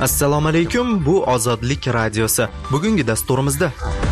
Assalomu alaykum, bu Ozodlik radiosi. Bugungi dasturimizda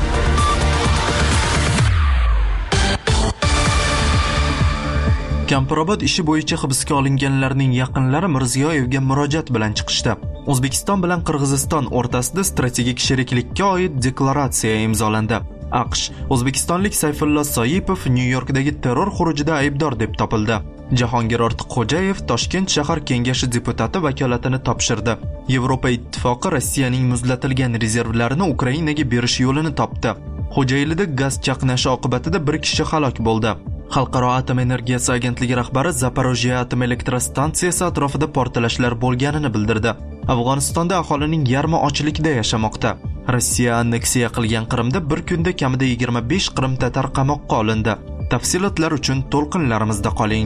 Kampirobod ishi bo'yicha hibsga olinganlarning yaqinlari Mirziyoyevga murojaat bilan chiqishdi. O'zbekiston bilan Qirg'iziston o'rtasida strategik sheriklikka oid deklaratsiya imzolandi. AQSh o'zbekistonlik Sayfullo Soipov Nyu-Yorkdagi terror xurujida aybdor deb topildi. Jahongir Ortiqxo'jayev Toshkent shahar kengashi deputati vakolatini topshirdi. Yevropa ittifoqi Rossiyaning muzlatilgan rezervlarini Ukrainaga berish yo'lini topdi. Xo'jaylida gaz chaqnashi oqibatida bir kishi halok bo'ldi. Xalqaro atom energiyasi agentligi rahbari Zaporojye atom elektrostansiyasi atrofida portlashlar bo'lganini bildirdi. Afg'onistonda aholining yarmi ochlikda yashamoqda. Rossiya anneksiya qilgan Qrimda bir kunda kamida 25 Qrim tatar qamoqqa olindi. Tafsilotlar uchun to'lqinlarimizda qoling.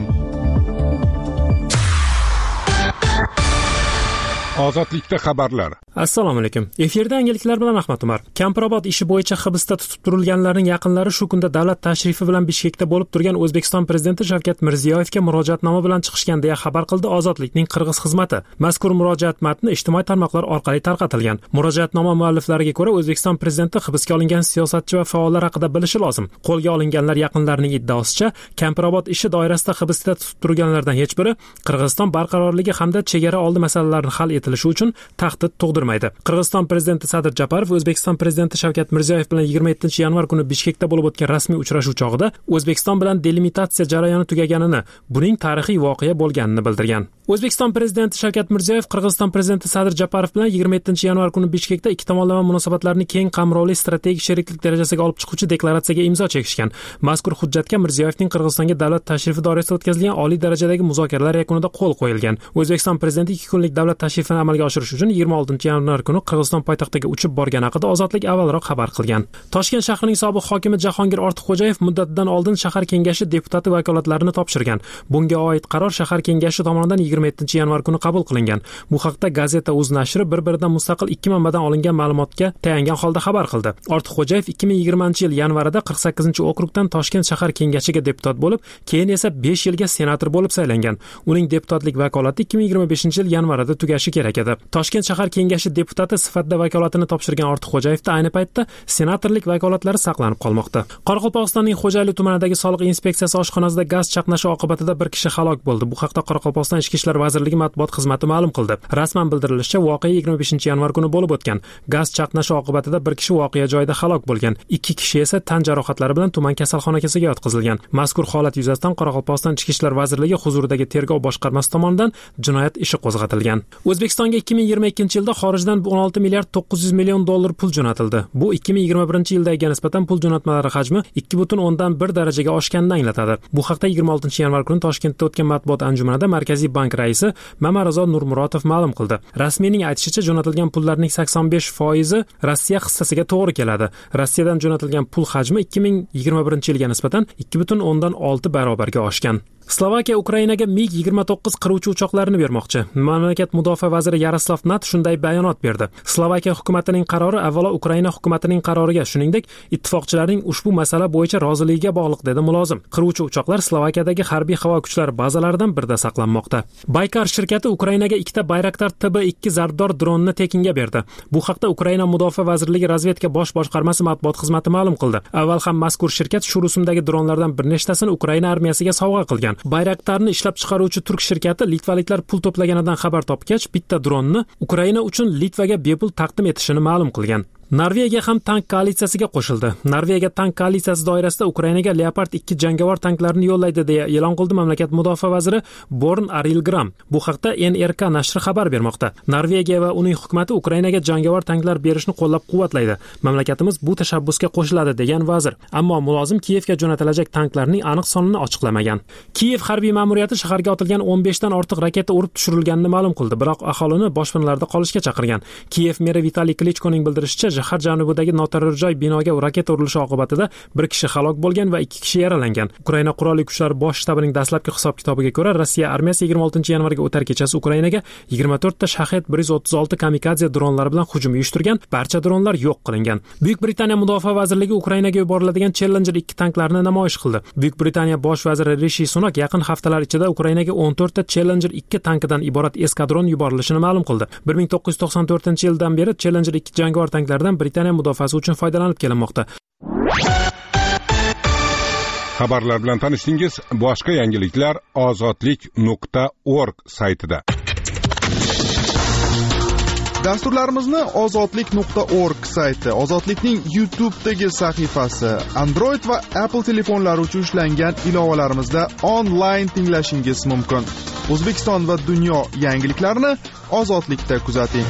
Ozodlikda xabarlar. Assalomu alaykum. Efirda yangiliklar bilan Ahmad Umar. Kampirobod ishi bo'yicha hibsda tutib turilganlarning yaqinlari shu kunda davlat tashrifi bilan Bishkekda bo'lib turgan O'zbekiston prezidenti Shavkat Mirziyoyevga murojaatnoma bilan chiqishgan deya xabar qildi Ozodlikning Qirg'iz xizmati. Mazkur murojaat matni ijtimoiy tarmoqlar orqali tarqatilgan. Murojaatnoma mualliflariga ko'ra, O'zbekiston prezidenti hibsga olingan siyosatchi va faollar haqida bilishi lozim. Qo'lga olinganlar yaqinlarining iddaosicha, Kampirobod ishi doirasida hibsda tutib turganlardan hech biri Qirg'iziston barqarorligi hamda chegara oldi masalalarini hal etilishi uchun tahdid tug'dirmaydi. Qirg'iziston prezidenti Sadir Japarov O'zbekiston prezidenti Shavkat Mirziyoyev bilan 27-yanvar kuni Bishkekda bo'lib o'tgan rasmiy uchrashuv chog'ida O'zbekiston bilan delimitatsiya jarayoni tugaganini, buning tarixiy voqea bo'lganini bildirgan. O'zbekiston prezidenti Shavkat Mirziyoyev Qirg'iziston prezidenti Sadir Japarov bilan 27-yanvar kuni Bishkekda ikki tomonlama munosabatlarni keng qamrovli strategik sheriklik darajasiga olib chiquvchi deklaratsiyaga imzo chekishgan. Mazkur hujjatga Mirziyoyevning Qirg'izistonga davlat tashrifi doirasida o'tkazilgan oliy darajadagi muzokaralar yakunida qo'l qo'yilgan. O'zbekiston prezidenti 2 kunlik davlat tashrifini amalga oshirish uchun 26-yanvar kuni Qirg'iziston poytaxtiga uchib borgani haqida Ozodlik avvalroq xabar qilgan. Toshkent shahrining sobiq hokimi Jahongir Ortiqxo'jayev muddatidan oldin shahar kengashi deputati vakolatlarini topshirgan. Bunga oid qaror shahar kengashi tomonidan 27-yanvar kuni qabul qilingan. Bu haqda gazeta Uz nashri bir-biridan mustaqil ikki manbadan olingan ma'lumotga tayangan holda xabar qildi. Ortiqxo'jayev 2020-yil yanvarida 48-okrugdan Toshkent shahar kengashiga deputat bo'lib, keyin esa 5 yilga senator bo'lib saylangan. Uning deputatlik vakolati 2025-yil yanvarida tugashi kerak edi. Toshkent shahar kengashi deputati sifatida vakolatini topshirgan Ortiqxo'jayevda ayni paytda senatorlik vakolatlari saqlanib qolmoqda. Qoraqalpog'istonning Xo'jayli tumanidagi soliq inspeksiyasi oshxonasida gaz chaqnashi oqibatida bir kishi halok bo'ldi. Bu haqda Qoraqalpog'iston Ichki ishlar vazirligi matbuot xizmati ma'lum qildi. Rasman bildirilishicha, voqea 25-yanvar kuni bo'lib o'tgan. Gaz chaqnashi oqibatida bir kishi voqea joyida halok bo'lgan. 2 kishi esa tan jarohatlari bilan tuman kasalxonasiga yotqizilgan. Mazkur holat yuzasidan Qoraqalpog'iston Ichki ishlar vazirligi huzuridagi tergov boshqarmasi tomonidan jinoyat ishi qo'zg'atilgan. O'zbekistonga 2022-yilda xorijdan 16 milliard 900 million dollar pul jo'natildi. Bu 2021-yildagiga nisbatan pul jo'natmalari hajmi 2.1 darajaga oshganini anglatadi. Bu haqda 26-yanvar kuni Toshkentda o'tgan matbuot anjumanida Markaziy bank raisi Mamarazo Nurmurotov ma'lum qildi. Rasmiyning aytishicha, jo'natilgan pullarning 85% Rossiya hissasiga to'g'ri keladi. Rossiyadan jo'natilgan pul hajmi 2021-yilga nisbatan 2.6 barobarga oshgan. Slovakiya Ukrainaga MiG-29 qiruvchi uchoqlarini bermoqchi. Mamlakat mudofaa vaziri Yaroslav Nat shunday bayonot berdi. Slovakiya hukumatining qarori avvalo Ukraina hukumatining qaroriga, shuningdek, ittifoqchilarning ushbu masala bo'yicha roziligiga bog'liq, dedi mulozim. Qiruvchi uchoqlar Slovakiyadagi harbiy havo kuchlari bazalaridan birida saqlanmoqda. Baykar shirkati Ukrainaga ikkita Bayraktar TB2 zarbdor dronni tekinga berdi. Bu haqda Ukraina mudofaa vazirligi razvedka bosh boshqarmasi matbuot xizmati ma'lum qildi. Avval ham mazkur shirkat shu rusumdagi dronlardan bir nechtasini Ukraina armiyasiga sovg'a qilgan. Bayraktarni ishlab chiqaruvchi turk shirkati litvaliklar pul to'plaganidan xabar topgach, bitta dronni Ukraina uchun Litvaga bepul taqdim etishini ma'lum qilgan. Norvegiya ham tank koalitsiyasiga qo'shildi. Norvegiya tank koalitsiyasi doirasida Ukrainaga Leopard 2 jangovar tanklarini yo'llaydi deya e'lon qildi mamlakat mudofaa vaziri Born Arilgram. Bu haqda NRK nashri xabar bermoqda. Norvegiya va uning hukumatı Ukrainaga jangovar tanklar berishni qo'llab-quvvatlaydi. Mamlakatimiz bu tashabbusga qo'shiladi, degan vazir. Ammo mulozim Kiyevga jo'natilajak tanklarning aniq sonini ochiqlamagan. Kiyev harbiy ma'muriyati shaharga otilgan 15 dan ortiq raketa urib tushirilganini ma'lum qildi, biroq aholini boshpanalarda qolishga chaqirgan. Kiyev meri Vitaliy Klichkoning bildirishicha, shahar janubidagi noturar joy binoga raketa urilishi oqibatida bir kishi halok bo'lgan va 2 kishi yaralangan. Ukraina qurolli kuchlari bosh shtabining dastlabki hisob-kitobiga ko'ra, Rossiya armiyasi 26-yanvarga o'tar kechasi Ukrainaga 24 ta Shahed 136 kamikadze dronlari bilan hujum uyushtirgan. Barcha dronlar yo'q qilingan. Buyuk Britaniya Mudofaa vazirligi Ukrainaga yuboriladigan Challenger 2 tanklarni namoyish qildi. Buyuk Britaniya bosh vaziri Rishi Sunak yaqin haftalar ichida Ukrainaga 14 ta Challenger 2 tankidan iborat eskadron yuborilishini ma'lum qildi. 1994-yildan beri Challenger 2 jangovar tanklardan Britaniya mudofaasi uchun foydalanib kelinmoqda. Xabarlar bilan tanishdingiz. Boshqa yangiliklar ozodlik.org saytida. Dasturlarimizni ozodlik.org sayti, Ozodlikning YouTube'dagi sahifasi, Android va Apple telefonlari uchun ishlangan ilovalarimizda onlayn tinglashingiz mumkin. O'zbekiston va dunyo yangiliklarini Ozodlikda kuzating.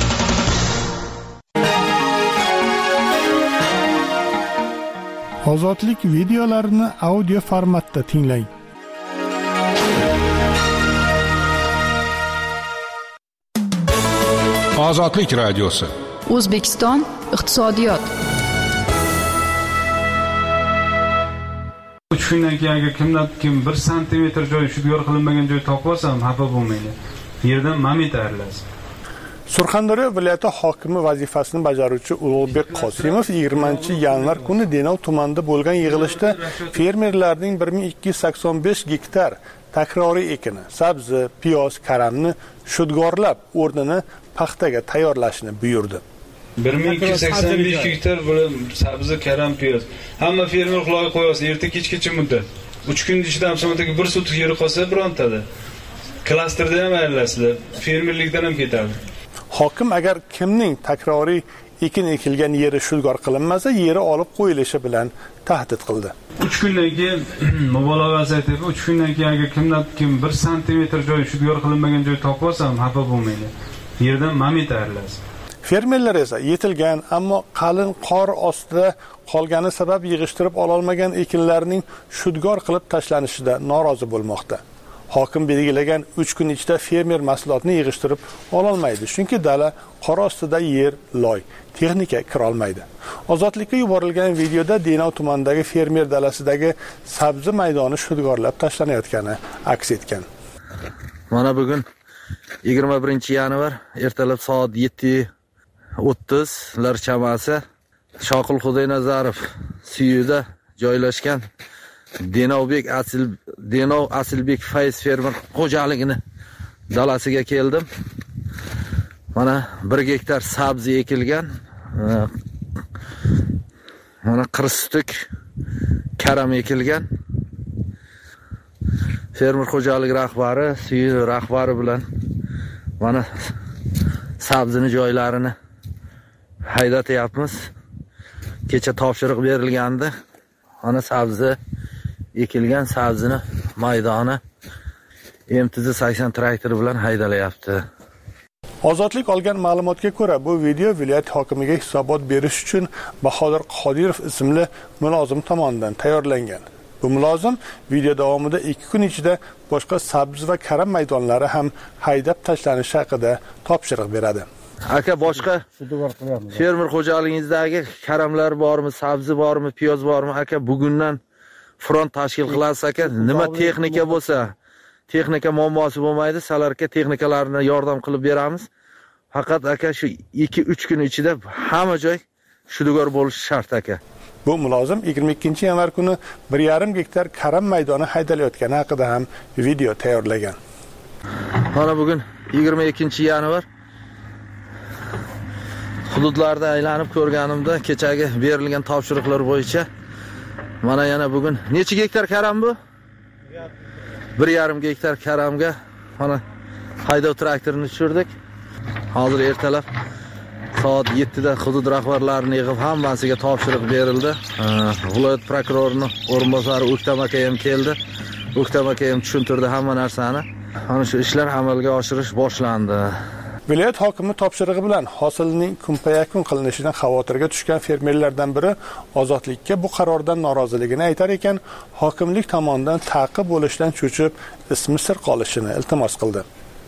Ozodlik videolarini audio formatda tinglang. Ozodlik radiosi. O'zbekiston iqtisodiyot. 3 kundan keyin agar kim 1 santimetr joy shudgor qilinmagan joy topib olsam, xafa bo'lmaydi. Yerdan mamit ayriladi. Surxondaryo viloyati hokimi vazifasini bajaruvchi Ulug'bek Qosimov 20-yanvar kuni Denov tumanida bo'lgan yig'ilishda fermerlarning 1285 gektar takroriy ekini, sabzi, piyoz, karamni shudgorlab, o'rnini paxtaga tayyorlashni buyurdi. 1285 gektar bilan sabzi, karam, piyoz. Hamma fermer quloqqa qo'yasa, erta kechgacha muddat. 3 kun ichida hamsontagi bir sutik yeri qolsa birontada. Klasterda ham aylanasizlar, fermerlikdan ham ketadi. Hokim agar kimning takroriy ekin ekilgan yeri shudgor qilinmasa, yeri olib qo'yilishi bilan tahdid qildi. 3 kundan keyin mubolag'asi aytib, 3 kundan keyin agar kim 1 santimetr joy shudgor qilinmagan joy topib olsam, xafa bo'lmaydi. Yerdan mamit ayriladi. Fermerlar esa yetilgan, ammo qalin qor ostida qolgani sabab yig'ishtirib ololmagan ekinlarning shudgor qilib tashlanishida norozi bo'lmoqda. Hokim belgilagan 3 kun ichida fermer mahsulotni yig'ishtirib ololmaydi, chunki dala qor ostida yer loy, texnika kira olmaydi. Ozodlikka yuborilgan videoda Denov tumanidagi fermer dalasidagi sabzi maydoni shudgorlab tashlanayotgani aks etgan. Mana bugun 21-yanvar ertalab soat 7:30 lar chamasi Shoqil Xudoynazarov suyida joylashgan Denov Asilbek Fayz fermer xo'jaligini dalasiga keldim. Mana 1 gektar sabzi ekilgan. Mana qirstuk karam ekilgan. Fermer xo'jaligi rahbari, suyi rahbari bilan mana sabzini joylarini haydatyapmiz. Kecha topshiriq berilgandi. Mana sabzi ekilgan sabzini maydoni MTZ-80 traktori bilan haydalayapti. Ozodlik olgan ma'lumotga ko'ra, bu video viloyat hokimiga hisobot berish uchun Bahodir Qodirov ismli mulozim tomonidan tayyorlangan. Bu mulozim video davomida 2 kun ichida boshqa sabzi va karam maydonlari ham haydab tashlanishi haqida topshiriq beradi. Aka, boshqa fermer xo'jaligingizdagi karamlar bormi, sabzi bormi, piyoz bormi? Aka, bugundan front tashkil qilasiz aka. Nima texnika bo'lsa, texnika muammosi bo'lmaydi, sizlarga texnikalarni yordam qilib beramiz. Faqat aka shu 2-3 kun ichida hamma joy shudgor bo'lishi shart aka. Bu mulozim 22-yanvar kuni 1,5 gektar karam maydoni haydalayotgani haqida ham video tayyorlagan. Mana bugun 22-yanvar hududlarda aylanib ko'rganimda kechagi berilgan topshiriqlar bo'yicha mana yana bugun necha gektar karam bu? 1,5 gektar karamga mana haydov traktorini tushirdik. Hozir ertalab soat 7da hudud rahbarlarini yig'ib hammasiga topshiriq berildi. Viloyat prokurorining o'rinbosari O'ktam aka ham keldi. O'ktam aka ham tushuntirdi hamma narsani. Mana shu ishlar amalga oshirish boshlandi. Viloyat hokimi topshirig'i bilan hosilning kunpayakun qilinishidan xavotirga tushgan fermerlardan biri Ozodlikka bu qarordan noroziligini aytar ekan, hokimlik tomonidan ta'qib bo'lishdan cho'chib, ismi sir qolishini iltimos qildi.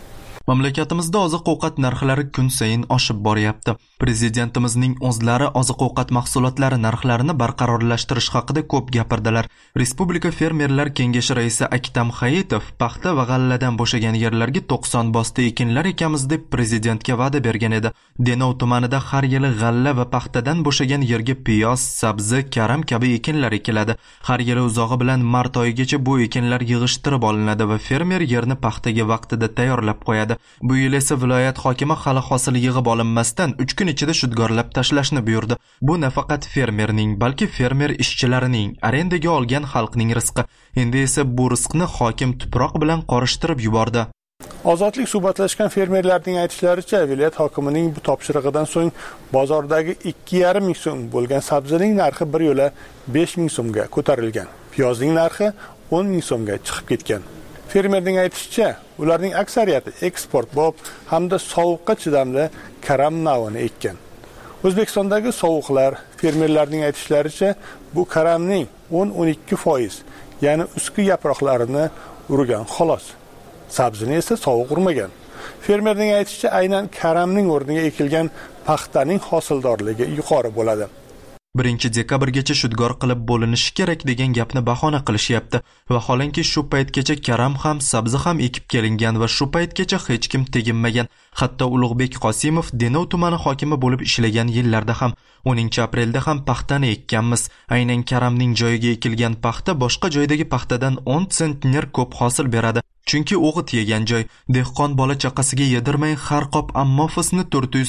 Mamlakatimizda oziq-ovqat narxlari kun sayin oshib boryapti. Prezidentimizning o'zlari oziq-ovqat mahsulotlari narxlarini barqarorlashtirish haqida ko'p gapirdilar. Respublika fermerlar kengashi raisi Aktam Hayitov paxta va g'alladan bo'shagan yerlarga 90 bosta ekinlar ekamiz deb prezidentga va'da bergan edi. Denov tumanida har yili g'alla va paxtadan bo'shagan yerga piyoz, sabzi, karam kabi ekinlar ekiladi. Har yili uzog'i bilan mart oyigacha bu ekinlar yig'ishtirib olinadi va fermer yerni paxtaga vaqtida tayyorlab qo'yadi. Bu yil esa viloyat hokimi hali hosil yig'ib olinmasdan 3 kun ichida shudgorlab tashlashni buyurdi. Bu nafaqat fermerning, balki fermer ishchilarining, arendaga olgan xalqning rizqi. Endi esa bu rizqni hokim tuproq bilan qorishtirib yubordi. Ozodlik suhbatlashgan fermerlarning aytishlaricha, viloyat hokimining bu topshirig'idan so'ng bozordagi 2,5 ming so'm bo'lgan sabzining narxi bir yo'la 5 ming so'mga ko'tarilgan. Piyozning narxi 10 ming so'mga chiqib ketgan. Fermerning aytishicha, ularning aksariyati eksportbop hamda sovuqqa chidamli karam navini ekkan. O'zbekistondagi sovuqlar fermerlarning aytishlaricha, bu karamning 10-12%, ya'ni ustki yaproqlarini urgan xolos. Sabzini esa sovuq urmagan. Fermerning aytishicha, aynan karamning o'rniga ekilgan paxtaning hosildorligi yuqori bo'ladi. 1-dekabrgacha shudgor qilib bo'linishi kerak degan gapni bahona qilishyapti. Vaholanki shu paytgacha karam ham, sabzi ham ekib kelingan va shu paytgacha hech kim teginmagan. Hatto Ulug'bek Qosimov Denov tumani hokimi bo'lib ishlagan yillarda ham 10-aprelda ham paxtani ekkanmiz. Aynan karamning joyiga ekilgan paxta boshqa joydagi paxtadan 10 sentner ko'p hosil beradi. Chunki o'g'it yegan joy. Dehqon bola chaqasiga yedirmay har qop ammofisni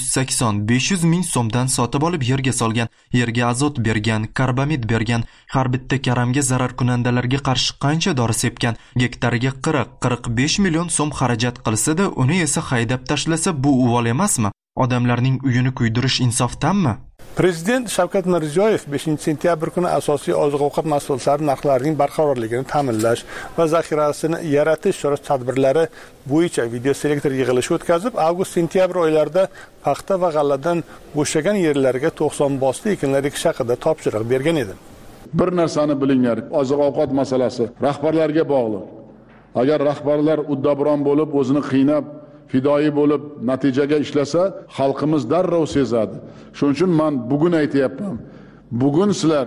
480-500 ming so'mdan sotib olib yerga solgan. Yerga azot bergan, karbamid bergan. Har bitta karamga zarar kunandalarga qarshi qancha dori sepgan. Gektariga 40-45 million so'm xarajat qilsa-da, uni esa haydab tashlasa, bu uvol emasmi? Odamlarning uyini kuydirish insofdanmi? Prezident Shavkat Mirziyoyev 5-sentyabr kuni asosiy oziq-ovqat mahsulotlari narxlarining barqarorligini ta'minlash va zaxirasini yaratish chora-tadbirlari bo'yicha video selektor yig'ilishi o'tkazib, avgust-sentyabr oylarida paxta va g'alladan bo'shagan yerlarga 90 bosta ekinlar ekish haqida topshiriq bergan edi. Bir narsani bilinglar, oziq-ovqat masalasi rahbarlarga bog'liq. Agar rahbarlar uddaburon bo'lib, o'zini qiynab fidoyi bo'lib natijaga ishlasa, xalqimiz darrov sezadi. Shuning uchun men bugun aytayapman. Bugun sizlar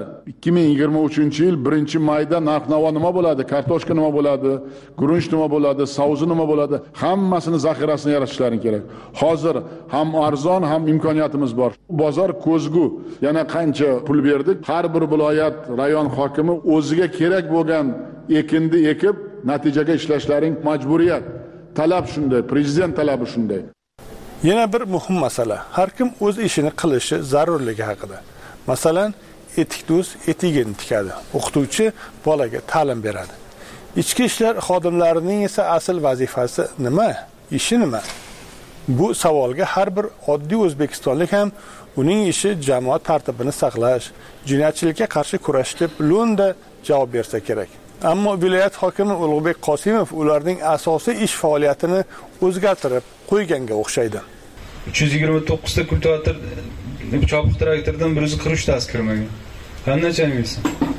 2023-yil 1-mayda narx-navo nima bo'ladi? Kartoshka nima bo'ladi? Guruch nima bo'ladi? Savzi nima bo'ladi? Hammasini zaxirasini yaratishlaring kerak. Hozir ham arzon, ham imkoniyatimiz bor. Bozor ko'zgu. Yana qancha pul berdik? Har bir viloyat, rayon hokimi o'ziga kerak bo'lgan ekinni ekib, natijaga ishlashlaring majburiyat. Talab shunday, prezident talabi shunday. Yana bir muhim masala, har kim o'z ishini qilishi zarurligi haqida. Masalan, etikdo'z etigini tikadi, o'qituvchi bolaga ta'lim beradi. Ichki ishlar xodimlarining esa asl vazifasi nima? Ishi nima? Bu savolga har bir oddiy o'zbekistonlik ham uning ishi jamoat tartibini saqlash, jinoyatchilikka qarshi kurash deb lo'nda javob bersa kerak. Ammo viloyat hokimi Ulug'bek Qosimov ularning asosiy ish faoliyatini o'zgartirib qo'yganga o'xshaydi. 329 ta kultivator chopiq traktordan 140 tasi kirmagan. Qanday chaynaysiz?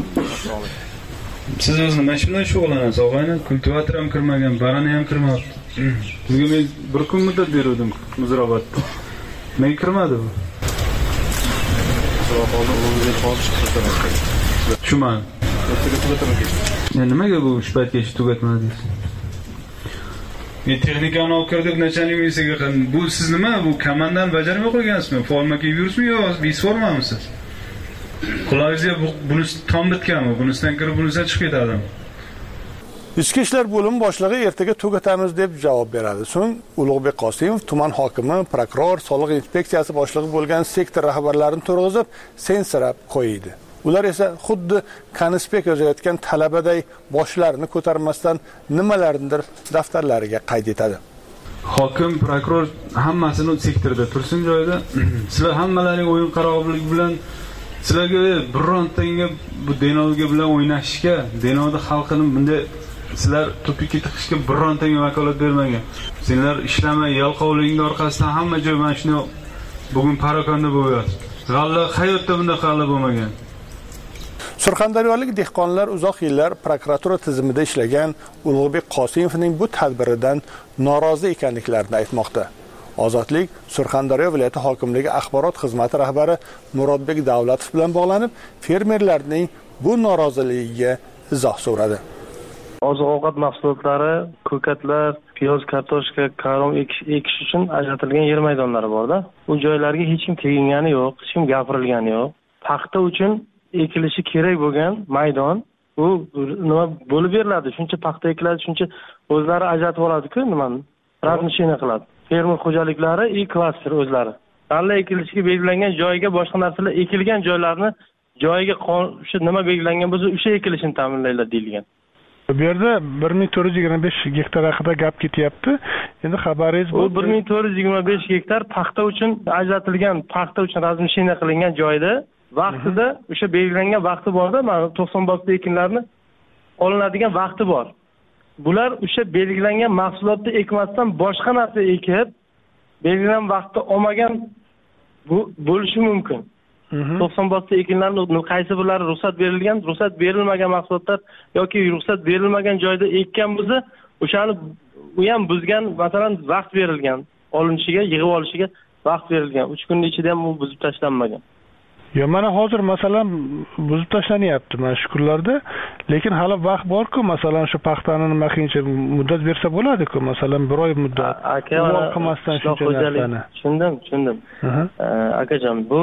Siz o'zingiz mana shunday shug'ullanasiz, og'ayni, kultivator ham kirmagan, barani ham kirmadi. Sizga men bir kun muddat berdim Muzrabotda. Men kirmadi bu. Tushman. Nimaga bu ish paytgacha tugatmadingiz? Men texnikani olib kirib nachalnik misiga bu siz nima bu komandan bajarmay qo'ygansizmi? Forma kiyib yuribsizmi yo visformamisiz? Qulog'ingizga buni tom bitganmi? Bunisidan kirib bunisidan chiqib ketadi. Ichki ishlar bo'limi boshlig'i ertaga tugatamiz deb javob beradi. So'ng Ulug'bek Qosimov tuman hokimi, prokuror, soliq inspeksiyasi boshlig'i bo'lgan sektor rahbarlarini turg'izib, sensirab qo'ydi. Ular esa xuddi konspekt yozayotgan talabaday boshlarini ko'tarmasdan nimalarnidir daftarlariga qayd etadi. Hokim, prokuror hammasini sektorda tursin joyida. Sizlar hammalaring o'yin qarorlik bilan sizlarga birontanga bu Denovga bilan o'ynashishga, Denovda xalqini bunday sizlar tupikka tiqishga birontanga vakolat bermagan. Senlar ishlamay, yalqovliging orqasidan hamma joy mana shuni bugun parokanda bo'lyapti. G'alla hayotda bunday g'alla bo'lmagan. Surxondaryolik dehqonlar uzoq yillar prokuratura tizimida ishlagan Ulug'bek Qosimovning bu tadbiridan norozi ekanliklarini aytmoqda. Ozodlik Surxondaryo viloyati hokimligi axborot xizmati rahbari Murodbek Davlatov bilan bog'lanib, fermerlarning bu noroziligiga izoh so'radi. Oziq-ovqat mahsulotlari, ko'katlar, piyoz, kartoshka, karom ekish uchun ajratilgan yer maydonlari bor-da. Bu joylarga hech kim tegingani yo'q, hech kim gapirilgani yo'q. Paxta uchun ekilishi kerak bo'lgan maydon bu nima bo'lib beriladi? Shuncha paxta ekiladi, shuncha o'zlari ajratib oladi-ku, nimani? Razmishina qiladi. Fermer xo'jaliklari klaster o'zlari. G'alla ekilishiga belgilangan joyga boshqa narsalar ekilgan joylarni joyiga shu nima belgilangan bo'lsa, o'sha ekilishini ta'minlaylar deyilgan. Bu yerda 1425 gektar haqida gap ketyapti. Endi xabaringiz bu 1425 gektar paxta uchun ajratilgan, paxta uchun razmishina qilingan joyda vaqtida o'sha belgilangan vaqti borda, mana 90 bosda ekinlarni olinadigan vaqti bor. Bular o'sha belgilangan mahsulotni ekmasdan boshqa narsa ekib, belgilangan vaqtda olmagan bo'lishi mumkin. 90 bosda ekinlarning qaysi birlari ruxsat berilgan, ruxsat berilmagan mahsulotlar yoki ruxsat berilmagan joyda ekkan bo'lsa, o'shani u ham buzgan, masalan, vaqt berilgan, olinishiga, yig'ib olishiga vaqt berilgan. 3 kunning ichida ham u buzib tashlanmagan. Yo, mana hozir masalan buzib tashlanyapti mana shu kunlarda, lekin hali vaqt bor-ku, masalan shu paxtani nima qiyincha muddat bersa bo'ladi-ku, masalan 1 oy muddat. Aka, qilmasdan shuncha narsani. Tushundim. Akajon, bu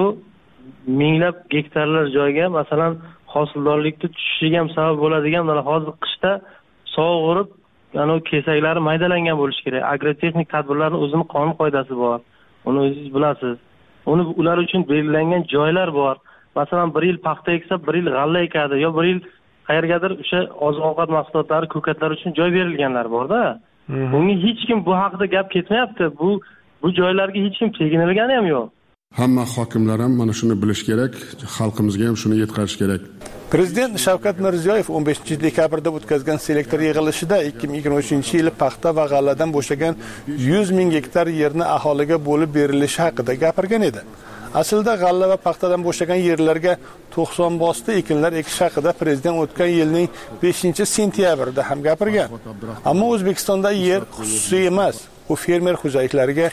minglab gektarlar joyga masalan hosildorlikni tushishiga ham sabab bo'ladigan, mana hozir qishda sovug'irib, ana kesaklari maydalangan bo'lishi kerak. Agrotexnik tadbirlarning o'zining qonun qoidasi bor. Uni o'zingiz bilasiz. Ular uchun belgilangan joylar bor. Masalan, 1 yil paxta eksa, 1 yil g'alla ekadi, yo 1 yil qayergadir o'sha oziq-ovqat mahsulotlari, ko'katlar uchun joy berilganlar bor-da. Bunga hech kim bu haqida gap ketmayapti. Bu joylarga hech kim teginilgani ham yo'q. Hamma hokimlar ham mana shuni bilish kerak, xalqimizga ham shuni yetkazish kerak. Prezident Shavkat Mirziyoyev 15-dekabrda o'tkazgan selektor yig'ilishida 2023-yil paxta va g'alladan bo'shagan 100 ming gektar yerni aholiga bo'lib berilishi haqida gapirgan edi. Aslida g'alla va paxtadan bo'shagan yerlarga 90 bosda ekinlar ekish haqida prezident o'tgan yilning 5-sentyabrida ham gapirgan. Ammo O'zbekistonda yer xususiy emas. U fermer xo'jaliklariga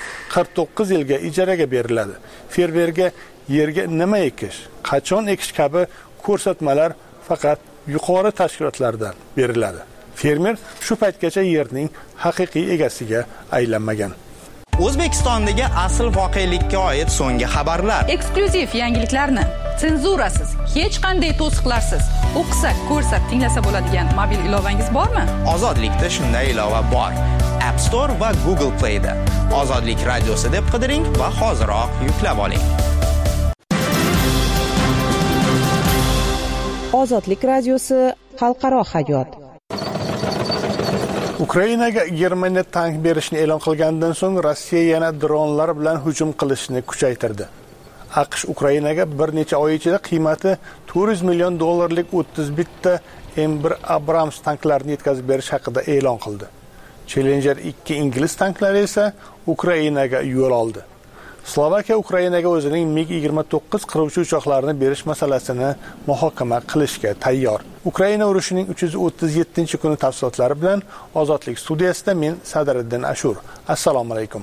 49 yilga ijaraga beriladi. Fermerga yerga nima ekish, qachon ekish kabi ko'rsatmalar faqat yuqori tashkilotlardan beriladi. Fermer shu paytgacha yerning haqiqiy egasiga aylanmagan. O'zbekistondagi asl voqelikka oid so'nggi xabarlar. Eksklyuziv yangiliklarni senzurasiz, hech qanday to'siqlarsiz o'qisa, ko'rsa, tinglasa bo'ladigan mobil ilovangiz bormi? Ozodlikda shunday ilova bor. App Store va Google Play da. Ozodlik radiosi deb qidiring va hoziroq yuklab oling. Ozodlik radiosi xalqaro hayot. Ukrainaga Germaniya tank berishni e'lon qilgandan so'ng Rossiya yana dronlar bilan hujum qilishni kuchaytirdi. AQSh Ukrainaga bir necha oy ichida qiymati $400 million 31 ta M1 Abrams tanklarini yetkazib berish haqida e'lon qildi. Challenger 2 ingliz tanklari esa Ukrainaga yo'l oldi. Slovakiya Ukrainaga o'zining MiG-29 qiruvchi uchoqlarini berish masalasini muhokama qilishga tayyor. Ukraina urushining 337-kuni tafsilotlari bilan Ozodlik studiyasida men Sadriddin Ashur. Assalomu alaykum.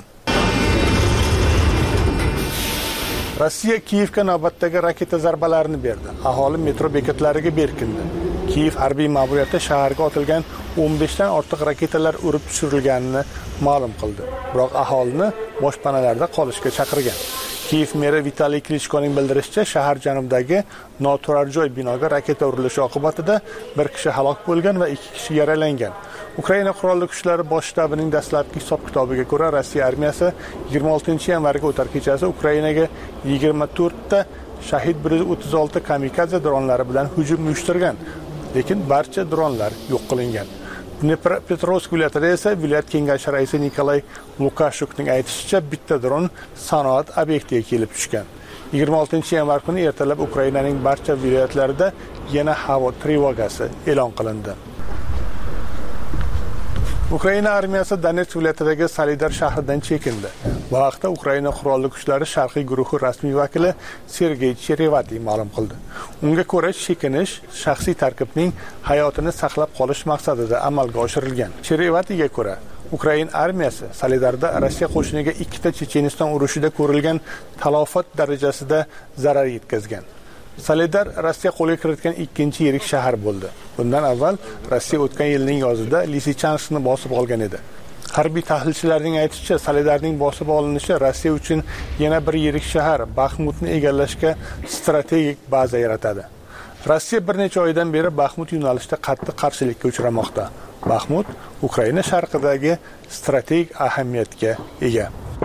Rossiya Kiyevga navbatdagi raketa zarbalarini berdi. Aholi metro bekatlariga berkindi. Kiyev harbiy ma'muriyati shaharga otilgan 15 dan ortiq raketalar urib tushirilganini ma'lum qildi. Biroq aholini boshpanalarda qolishga chaqirgan. Kiyev meri Vitaliy Klichkoning bildirishicha, shahar janubidagi noturar joy binoga raketa urilishi oqibatida 1 kishi halok bo'lgan va 2 kishi yaralangan. Ukraina qurolli kuchlari bosh shtabining dastlabki hisob-kitobiga ko'ra, Rossiya armiyasi 26-yanvarga o'tar kechasi Ukrainaga 24 ta Shahid 136 kamikaze dronlari bilan hujum uyushtirgan, lekin barcha dronlar yo'q qilingan. Dnepropetrovsk viloyatida esa viloyat kengashi raisi Nikolay Lukashukning aytishicha, bitta dron sanoat obyektiga kelib tushgan. 26-yanvar kuni ertalab Ukrainaning barcha viloyatlarida yana havo trevogasi e'lon qilindi. Ukraina armiyasi Donetsk viloyatidagi Solidar shahridan chekindi. Bu haqda Ukraina qurolli kuchlari sharqiy guruhi rasmiy vakili Sergey Cherevati ma'lum qildi. Unga ko'ra, chekinish shaxsiy tarkibning hayotini saqlab qolish maqsadida amalga oshirilgan. Cherevatiga ko'ra, Ukraina armiyasi Soledarda Rossiya qo'shiniga ikkita Checheniston urushida ko'rilgan talofat darajasida zarar yetkazgan. Soledar Rossiya qo'lga kiritgan ikkinchi yirik shahar bo'ldi. Bundan avval Rossiya o'tgan yilning yozida Lisichanskni bosib olgan edi. Harbiy tahlilchilarning aytishicha, Soledarning bosib olinishi Rossiya uchun yana bir yirik shahar Baxmutni egallashga strategik baza yaratadi. Rossiya bir necha oydan beri Baxmut yo'nalishida qattiq qarshilikka uchramoqda. Baxmut Ukraina sharqidagi strategik ahamiyatga ega.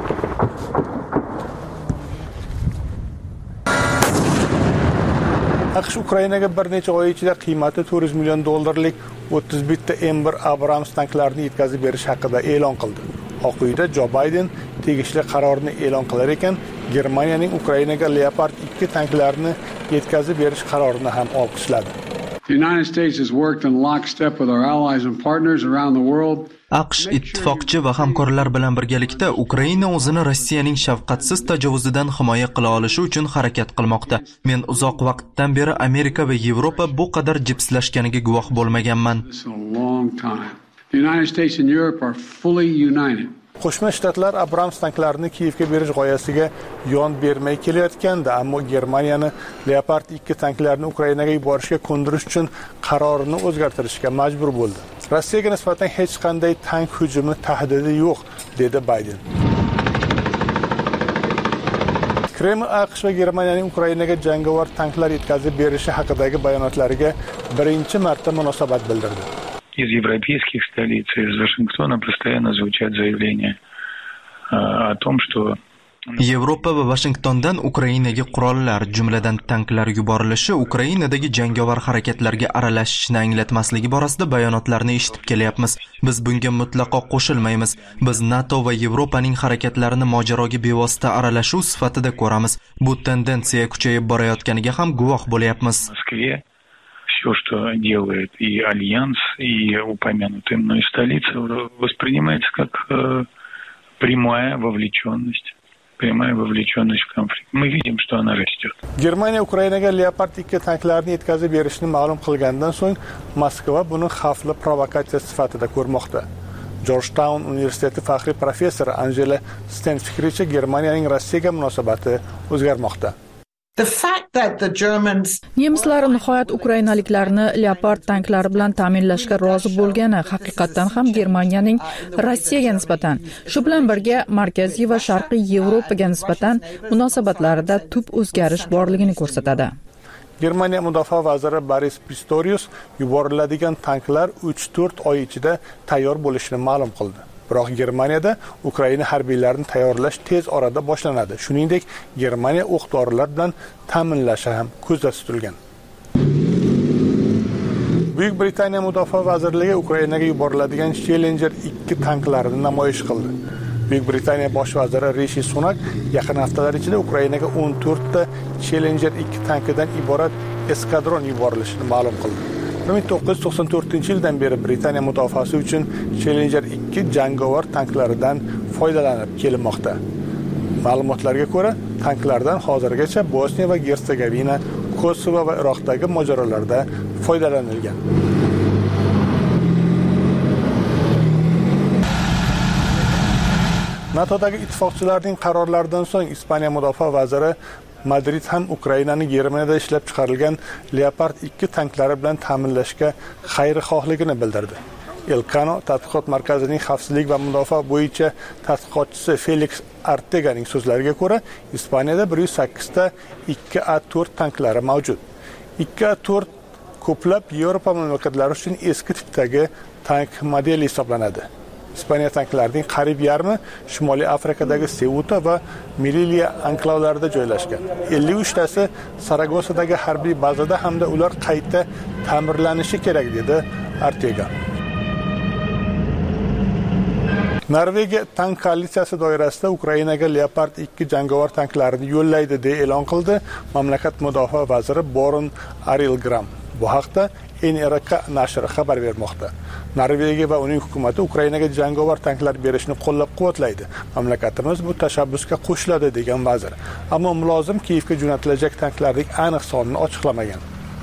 AQSh Ukrainaga bir necha oy ichida qiymati $400 million 31 ta M1 Abrams tanklarini yetkazib berish haqida e'lon qildi. Oq uyda Jo Bayden tegishli qarorni e'lon qilar ekan, Germaniyaning Ukrainaga Leopard 2 tanklarini yetkazib berish qarorini ham olqishladi. The United States has worked in lockstep with our allies and partners around the world. AQSh ittifoqchi va hamkorlar bilan birgalikda Ukraina o'zini Rossiyaning shafqatsiz tajovuzidan himoya qila olishi uchun harakat qilmoqda. Men uzoq vaqtdan beri Amerika va Yevropa bu qadar jipslashganiga guvoh bo'lmaganman. The United States and Europe are fully united. Qo'shma Shtatlar Abrams tanklarini Kiyevga berish g'oyasiga yon bermay kelayotganda, ammo Germaniyani Leopard 2 tanklarini Ukrainaga yuborishga ko'ndirish uchun qarorini o'zgartirishga majbur bo'ldi. Rossiyaga nisbatan hech qanday tank hujumi tahdidi yo'q, dedi Bayden. Kreml AQSh va Germaniyaning Ukrainaga jangovar tanklar yetkazib berishi haqidagi bayonotlariga birinchi marta munosabat bildirdi. Из европейских столиц, из Вашингтона постоянно звучат заявления о том, что Yevropa va Washingtondan Ukrainaga qurollar, jumladan tanklar yuborilishi Ukrainadagi jangovar harakatlarga aralashishni anglatmasligi borasida bayonotlarni eshitib kelyapmiz. Biz bunga mutlaqo qo'shilmaymiz. Biz NATO va Yevropaning harakatlarini mojaroga bevosita aralashuv sifatida ko'ramiz. Bu tendensiya kuchayib borayotganiga ham guvoh bo'lyapmiz. Все, что делает и Альянс, и упомянутая мной столица, воспринимается как прямая вовлеченность в конфликт. Мы видим, что она растет. Germaniya Ukrainaga Leopard 2 tanklarini yetkazib berishni ma'lum qilgandan so'ng Moskva buni xavfli provokatsiya sifatida ko'rmoqda. Georgetown universiteti faxriy professori Angela Sten fikricha, Germaniyaning Rossiyaga munosabati o'zgarmoqda. Nemislar nihoyat ukrainaliklarni Leopard tanklari bilan ta'minlashga rozi bo'lgani haqiqatan ham Germaniyaning Rossiyaga nisbatan, shu bilan birga Markaziy va Sharqiy Yevropaga nisbatan munosabatlarida tub o'zgarish borligini ko'rsatadi. Germaniya mudofaa vaziri Boris Pistorius yuboriladigan tanklar 3-4 oy ichida tayyor bo'lishini ma'lum qildi. Biroq Germaniyada Ukraina harbiylarini tayyorlash tez orada boshlanadi. Shuningdek, Germaniya o'q-dorilar bilan ta'minlashi ham ko'zda tutilgan. Buyuk Britaniya Mudofaa vazirligi Ukrainaga yuboriladigan Challenger 2 tanklarini namoyish qildi. Buyuk Britaniya bosh vaziri Rishi Sunak yaqin haftalar ichida Ukrainaga 14 ta Challenger 2 tankidan iborat eskadron yuborilishini ma'lum qildi. 1994-yildan beri Britaniya mudofaasi uchun Challenger 2 jangovar tanklaridan foydalanib kelmoqda. Ma'lumotlarga ko'ra, tanklardan hozirgacha Bosniya va Gersegovina, Kosovo va Iroqdagi mojarolarda foydalanilgan. NATOdagi ittifoqchilarning qarorlaridan so'ng Ispaniya mudofaa vaziri Madrid ham Ukrainani Germaniyada ishlab chiqarilgan Leopard 2 tanklari bilan ta'minlashga xayrixohligini bildirdi. Elcano tadqiqot markazining xavfsizlik va mudofaa bo'yicha tadqiqotchisi Felix Arteganing so'zlariga ko'ra, Ispaniyada 108 ta 2A4 tanklari mavjud. 2A4 ko'plab Yevropa mamlakatlari uchun eski tipdagi tank modeli hisoblanadi. Ispaniya tanklarining qariyb yarmi Shimoliy Afrikadagi Ceuta va Melilla anklavlarida joylashgan. 53 tasi Saragosadagi harbiy bazada hamda ular qayta ta'mirlanishi kerak, dedi Artega. Norvegiya tank koalitsiyasi doirasida Ukrainaga Leopard 2 jangovar tanklarini yo'llaydi deb e'lon qildi mamlakat mudofaa vaziri Boron Arilgram. Bu haqda NRK nashri xabar bermoqda. Norvegiya va uning hukumati Ukrainaga jangovar tanklar berishni qo'llab-quvvatlaydi. Mamlakatimiz bu tashabbusga qo'shiladi degan vazir. Ammo mulozim Kiyevga jo'natilajak tanklarning aniq sonini ochiqlamagan.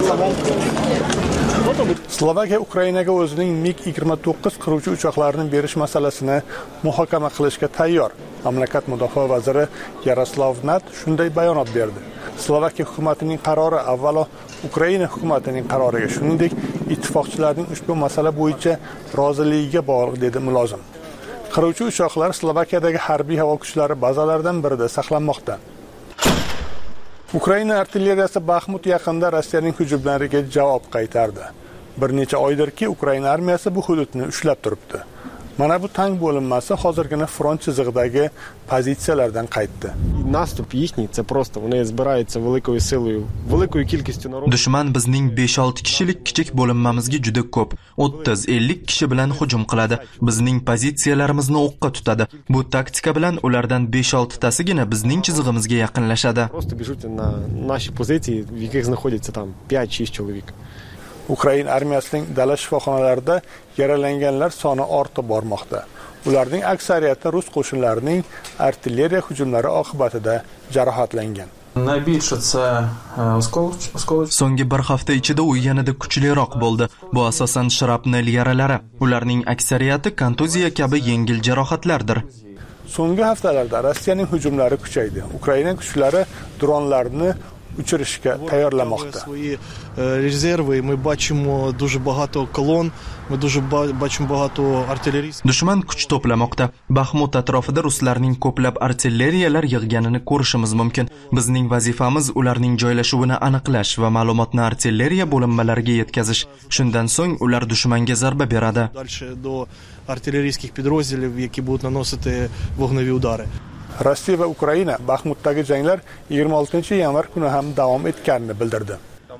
Slovakiya Ukrainaga o'zining MiG-29 qiruvchi uchoqlarini berish masalasini muhokama qilishga tayyor. Mamlakat mudofaa vaziri Yaroslav Nat shunday bayonot berdi. Slovakiya hukumatining qarori avvalo Ukraina hukumatining qaroriga, shuningdek ittifoqchilarning ushbu masala bo'yicha roziligiga bog'liq dedi mulozim. Qiruvchi uchoqlar Slovakiyadagi harbiy havo kuchlari bazalaridan birida saqlanmoqda. Ukraina artilleriyasi Baxmut yaqinida Rossiyaning hujumlariga javob qaytardi. Bir necha oydirki, Ukraina armiyasi bu hududni ushlab turibdi. Mana bu tank bo'linmasi hozirgina front chizig'idagi pozitsiyalardan qaytdi. Nastup їхній це просто вони збираються великою силою, великою кількістю народу. Dushman bizning 5-6 kishilik kichik bo'linmamizga juda ko'p, 30-50 kishi bilan hujum qiladi. Bizning pozitsiyalarimizni o'qqa tutadi. Bu taktika bilan ulardan 5-6 tasigina bizning chizig'imizga yaqinlashadi. Просто біжуть на наші позиції, в яких знаходяться там 5-6 чоловік. Ukraina armiyasining dala shifoxonalarida yaralanganlar soni ortib bormoqda. Ularning aksariyati rus qo'shinlarining artilleriya hujumlari oqibatida jarohatlangan. So'nggi bir hafta ichida u yanada kuchliroq bo'ldi. Bu asosan shrapnel yaralari. Ularning aksariyati kontuziya kabi yengil jarohatlardir. So'nggi haftalarda Rossiyaning hujumlari kuchaydi. Ukraina kuchlari dronlarni uchirishga tayyorlamoqda. Резерви, ми бачимо дуже багато колон, ми дуже бачимо багато артилерийских. Dushman kuch to'plamoqda. Baxmut atrofida ruslarning ko'plab artilleriyalar yig'ganini ko'rishimiz mumkin. Bizning vazifamiz ularning joylashuvini aniqlash va ma'lumotni artilleriya bo'linmalariga yetkazish. Shundan so'ng ular dushmanga zarba beradi. Дальше до артилерийских підрозділів, які будуть наносити вогневі удари. Rossiya va Ukraina Baxmutdagi janglar 26-yanvar kuni ham davom etganini bildirdi.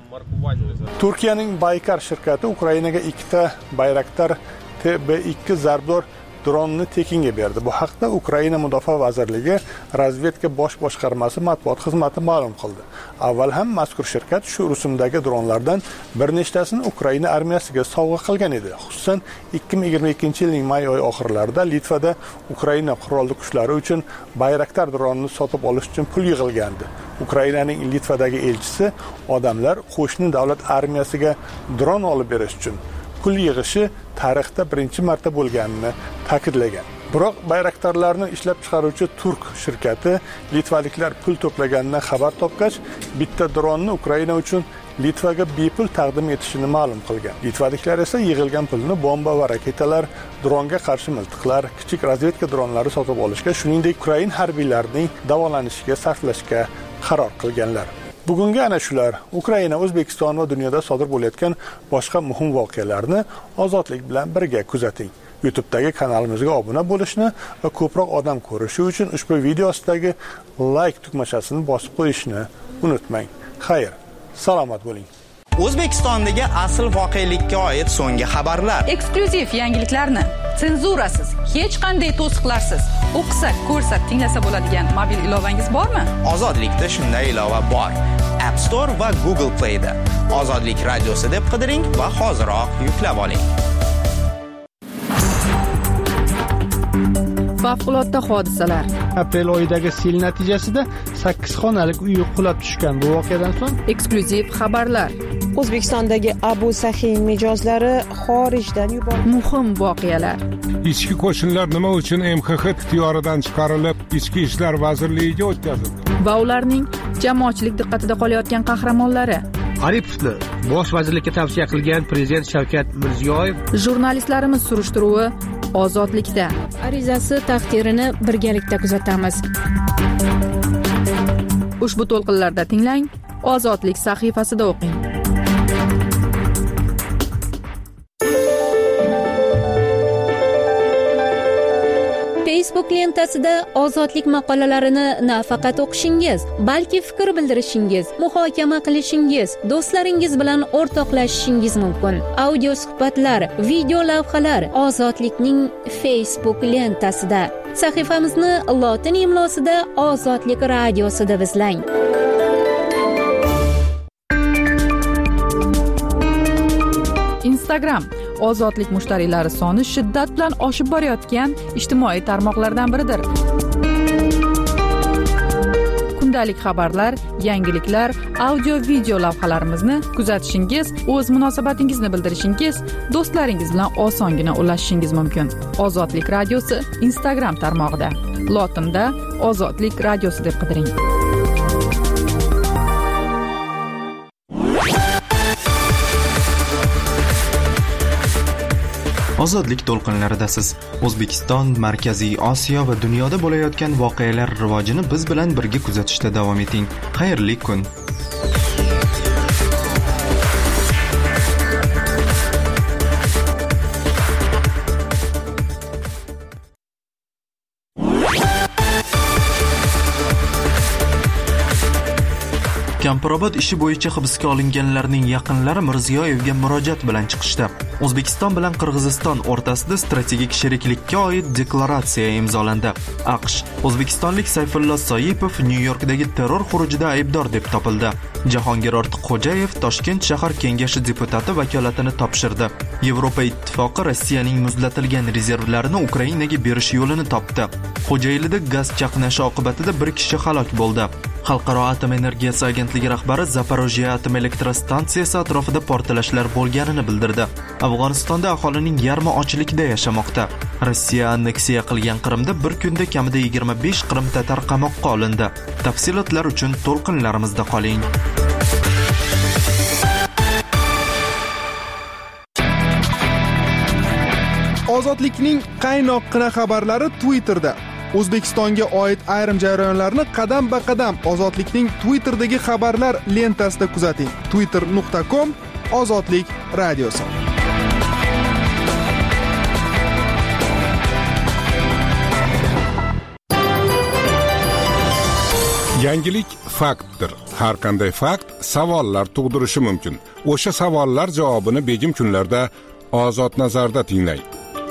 Turkiyaning Baykar shirkati Ukrainaga 2 Bayraktar TB2 zarbdor dronni tekinga berdi. Bu haqda Ukraina Mudofaa vazirligi razvedka bosh boshqarmasi matbuot xizmati ma'lum qildi. Avval ham mazkur shirkat shu rusumdagi dronlardan bir nechtasini Ukraina armiyasiga sovg'a qilgan edi. Xususan 2022-yilning may oyi oxirlarida Litvada Ukraina qurolli kuchlari uchun Bayraktar dronini sotib olish uchun pul yig'ilgandi. Ukrainaning Litvadagi elchisi odamlar qo'shni davlat armiyasiga dron olib berish uchun pul yig'ishi tarixda birinchi marta bo'lganini ta'kidlagan. Biroq bayraktarlarni ishlab chiqaruvchi turk shirkati litvaliklar pul to'plaganidan xabar topgach, bitta dronni Ukraina uchun Litvaga bepul taqdim etishini ma'lum qilgan. Litvaliklar esa yig'ilgan pulni bomba va raketalar, dronga qarshi miltiqlar, kichik razvedka dronlari sotib olishga, shuningdek Ukraina harbiylarining davolanishiga sarflashga qaror qilganlar. Bugungi ana shular Ukraina, O'zbekiston va dunyoda sodir bo'layotgan boshqa muhim voqealarni ozodlik bilan birga kuzating. YouTube'dagi kanalimizga obuna bo'lishni va ko'proq odam ko'rishi uchun ushbu video ostidagi like tugmachasini bosib qo'yishni unutmang. Xayr, salomat bo'ling. O'zbekistondagi asl voqelikka oid so'nggi xabarlar. Eksklyuziv yangiliklarni senzurasiz, hech qanday to'siqlarsiz o'qisak, ko'rsak, tinglasa bo'ladigan mobil ilovangiz bormi? Ozodlikda shunday ilova bor. App Store va Google Play'da Ozodlik radiosi deb qidiring va hoziroq yuklab oling. Favqulodda hodisalar. Aprel oyidagi sel natijasida 8 xonalik uy qulab tushgan. Bu voqeadan so'ng eksklyuziv xabarlar. O'zbekistondagi Abu Sahiy mijozlari xorijdan yuborildi. Muhim voqealar. Ichki qo'shinlar nima uchun MXX ixtiyoridan chiqarilib, Ichki ishlar vazirligiga o'tkazildi? Va ularning jamoatchilik diqqatida qolayotgan qahramonlari. Aripovni bosh vazirlikka tavsiya qilgan prezident Shavkat Mirziyoyev. Jurnalistlarimiz surishtiruvi Ozodlikda. Arizasi taqdirini birgalikda kuzatamiz. Ushbu to'lqinlarda tinglang, Ozodlik sahifasida o'qing. Facebook lentasida Ozodlik maqolalarini nafaqat o'qishingiz, balki fikr bildirishingiz, muhokama qilishingiz, do'stlaringiz bilan o'rtoqlashishingiz mumkin. Audio suhbatlar, video lavhalar Ozodlikning Facebook lentasida. Sahifamizni lotin imlosida Ozodlik radiosida izlang. Instagram ozodlik mushtariylari soni shiddat bilan oshib borayotgan ijtimoiy tarmoqlardan biridir. Kundalik xabarlar, yangiliklar, audio-video lavhalarimizni kuzatishingiz, o'z munosabatingizni bildirishingiz, do'stlaringiz bilan osongina ulashishingiz mumkin. Ozodlik radiosi Instagram tarmog'ida. Lotinda Ozodlik radiosi deb qidiring. Ozodlik to'lqinlaridasiz. O'zbekiston, Markaziy Osiyo va dunyoda bo'layotgan voqealar rivojini biz bilan birga kuzatishda davom eting. Xayrli kun. Kampirobod ishi bo'yicha hibsga olinganlarning yaqinlari Mirziyoyevga murojaat bilan chiqishdi. O'zbekiston bilan Qirg'iziston o'rtasida strategik sheriklikka oid deklaratsiya imzolandi. AQSh o'zbekistonlik Sayfullo Soipov Nyu-Yorkdagi terror xurujida aybdor deb topildi. Jahongir Ortiqxo'jayev Toshkent shahar kengashi deputati vakolatini topshirdi. Yevropa Ittifoqi Rossiyaning muzlatilgan rezervlarini Ukrainaga berish yo'lini topdi. Xo'jaylida gaz chaqnashi oqibatida bir kishi halok bo'ldi. Xalqaro atom energiyasi agentligi rahbari Zaporojye atom elektrostansiyasi atrofida portlashlar bo'lganini bildirdi. Afg'onistonda aholining yarmi ochlikda yashamoqda. Rossiya anneksiya qilgan Qrimda bir kunda kamida 25 Qrim tatar qamoqqa olindi. Tafsilotlar uchun to'lqinlarimizda qoling. Ozodlikning qaynoqqina xabarlari Twitterda. O'zbekistonga oid ayrim jarayonlarni qadam-ba-qadam Ozodlikning Twitterdagi xabarlar lentasida kuzating. twitter.com Ozodlik radiosi. Yangilik faktdir. Har qanday fakt savollar tug'dirishi mumkin. O'sha savollar javobini begim kunlarda Ozod nazarda tinglang.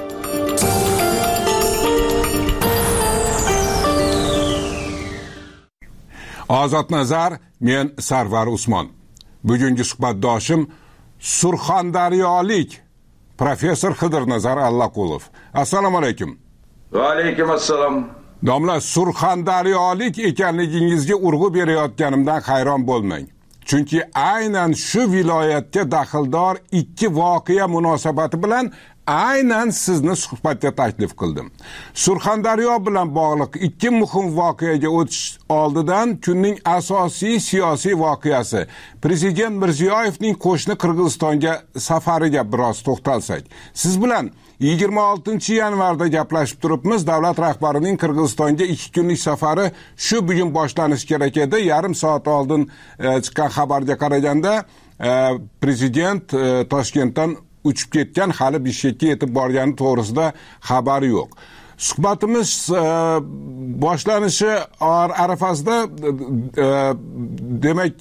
Ozod nazar, men Sarvar Usmon. Bugungi suhbatdoshim Surxondaryolik professor Xidirnazar Allaqulov. Assalomu alaykum. Va alaykum assalom. Domla, Surxondaryolik ekanligingizga urg'u berayotganimdan hayron bo'lmang. Chunki aynan shu viloyatga daxldor ikki voqea munosabati bilan aynan sizni suhbatga taklif qildim. Surxondaryo bilan bog'liq ikki muhim voqeaga o'tish oldidan kunning asosiy siyosiy voqeasi Prezident Mirziyoyevning qo'shni Qirg'izistonga safariga biroz to'xtalsak. Siz bilan 26-yanvarda gaplashib turibmiz. Davlat rahbarining Qirg'izistonga 2 kunlik safari shu bugun boshlanishi kerak edi. Yarim soat oldin chiqqan xabarga qaraganda prezident Toshkentdan uchib ketgan, hali Bishkekka yetib borgani to'g'risida xabar yo'q. Suhbatimiz boshlanishi arafasida demak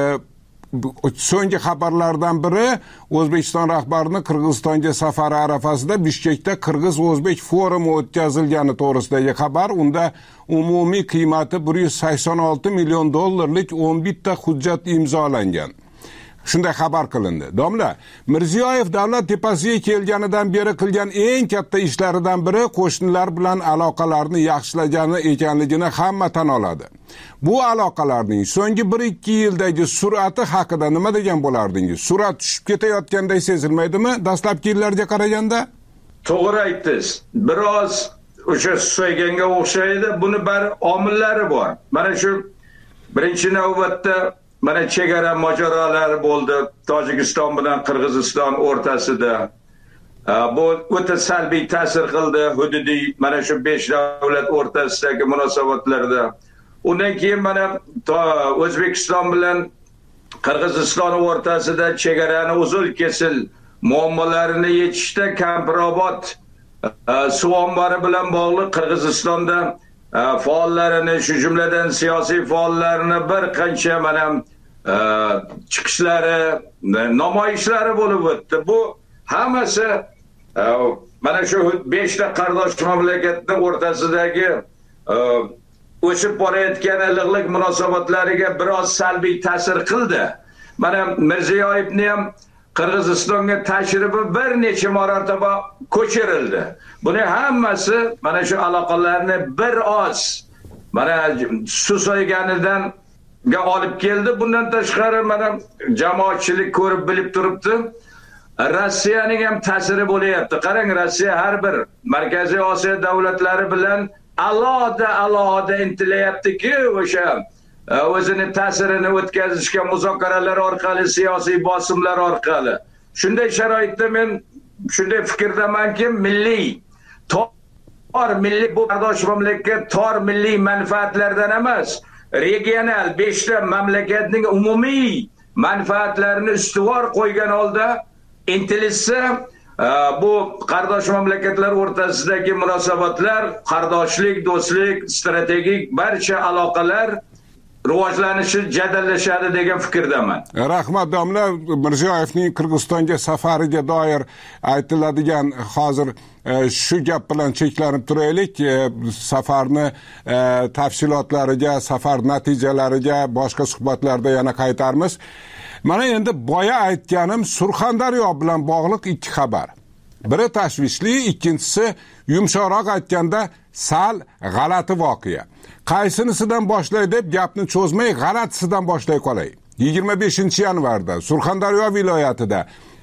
so'nggi xabarlardan biri O'zbekiston rahbarining Qirg'izistonga safari arafasida Bishkekda Qirg'iz-O'zbek forumi o'tkazilgani to'g'risidagi xabar. Unda umumiy qiymati $186 million 11 ta hujjat imzolangan. Shunday xabar qilindi. Domla, Mirziyoyev davlat tepasiga kelganidan beri qilgan eng katta ishlaridan biri qo'shnilar bilan aloqalarni yaxshilagani ekanligini hamma tan oladi. Bu aloqalarning so'nggi 1-2 yildagi sur'ati haqida nima degan bo'lardingiz? Surat tushib ketayotganday sezilmaydimi dastlabki yillarga qaraganda? To'g'ri aytdingiz. Biroz o'sha so'yganga o'xshaydi. Buni bir omillari bor. Mana shu birinchi navbatda mana chegara mojarolari bo'ldi Tojikiston bilan Qirg'iziston o'rtasida. Bu o'ta salbiy ta'sir qildi hududiy mana shu 5 davlat o'rtasidagi munosabatlarda. Undan keyin mana O'zbekiston bilan Qirg'iziston o'rtasida chegarani uzil-kesil muammolarini yechishda Kampirobod suv ombori bilan bog'liq Qirg'izistonda faollarini, shu jumladan siyosiy faollarni bir qancha mana chiqishlari, namoyishlari bo'lib o'tdi. Bu hammasi mana shu 5 ta qardosh mamlakatning o'rtasidagi o'sib borayotgan iliqlik munosabatlariga biroz salbiy ta'sir qildi. Mana Mirziyoyevni ham Qirg'izistonga tashrifi bir necha marotaba ko'chirildi. Buni hammasi mana shu aloqalarni bir oz mana susayganidan olib keldi. Bundan tashqari mana jamoatchilik ko'rib bilib turibdi. Rossiyaning ham ta'siri bo'layapti. Qarang, Rossiya har bir Markaziy Osiyo davlatlari bilan alohida intilayapti-ki, o'sha o'zini ta'sirini o'tkazishga muzokaralar orqali, siyosiy bosimlar orqali. Shunday sharoitda men shunday fikrdamanki, milliy bu qardosh mamlakat tor milliy manfaatlardan emas, regional 5 ta mamlakatning umumiy manfaatlarini ustuvor qo'ygan holda intilishsa, bu qardosh mamlakatlar o'rtasidagi munosabatlar, qardoshlik, do'stlik, strategik barcha aloqalar rivojlanishi jadallashadi degan fikrdaman. Rahmat domla, Mirziyoyevning Qirg'izistonga safariga doir aytiladigan hozir shu gap bilan cheklanib turaylik. Safarni tafsilotlariga, safar natijalariga boshqa suhbatlarda yana qaytarmiz. Mana endi boya aytganim Surxondaryo bilan bog'liq ikki xabar. Biri tashvishli, ikkinchisi yumshoqroq aytganda sal g'alati voqea. Qaysinisidan boshlay deb gapni cho'zmay g'alatisidan boshlay qolay. 25-yanvarda Surxondaryo viloyatida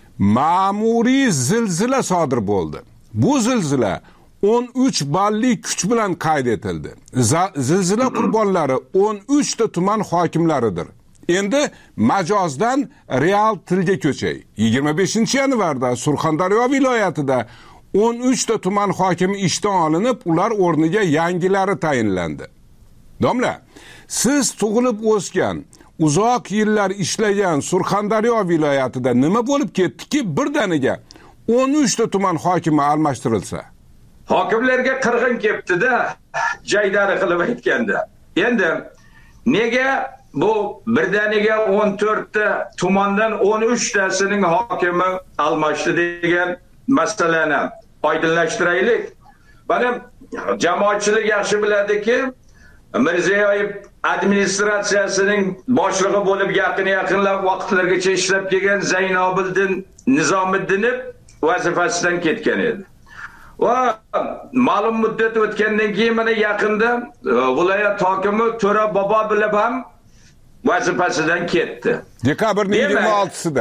ma'muriy zilzila sodir bo'ldi. Bu zilzila 13 balli kuch bilan qayd etildi. Zilzila qurbonlari 13 ta tuman hokimlaridir. Endi majozdan real tilga ko'chay. 25-yanvarda Surxondaryo viloyatida 13 ta tuman hokimi ishdan olinib, ular o'rniga yangilari tayinlandi. Domla, siz tug'ilib o'sgan, uzoq yillar ishlagan Surxondaryo viloyatida nima bo'lib ketdiki, birdaniga 13 ta tuman hokimi almashtirilsa? Hokimlarga qirg'in kelibdi-da, jaydari qilib aytganda. Endi nega bu birdaniga 14 ta tumandan 13 tasining hokimi almashdi degan masalani oydinlashtiraylik. Mana jamoatchilik yaxshi biladiki, Mirziyoyev administratsiyasining boshlig'i bo'lib yaqinlab vaqtlargacha ishlab kelgan Zaynobiddin Nizomiddinov vazifasidan ketgan edi. Va ma'lum muddat o'tgandan keyin mana yaqinda viloyat hokimi To'ra Bobo bilib ham vazifasidan ketdi. Dekabrning 26-sida.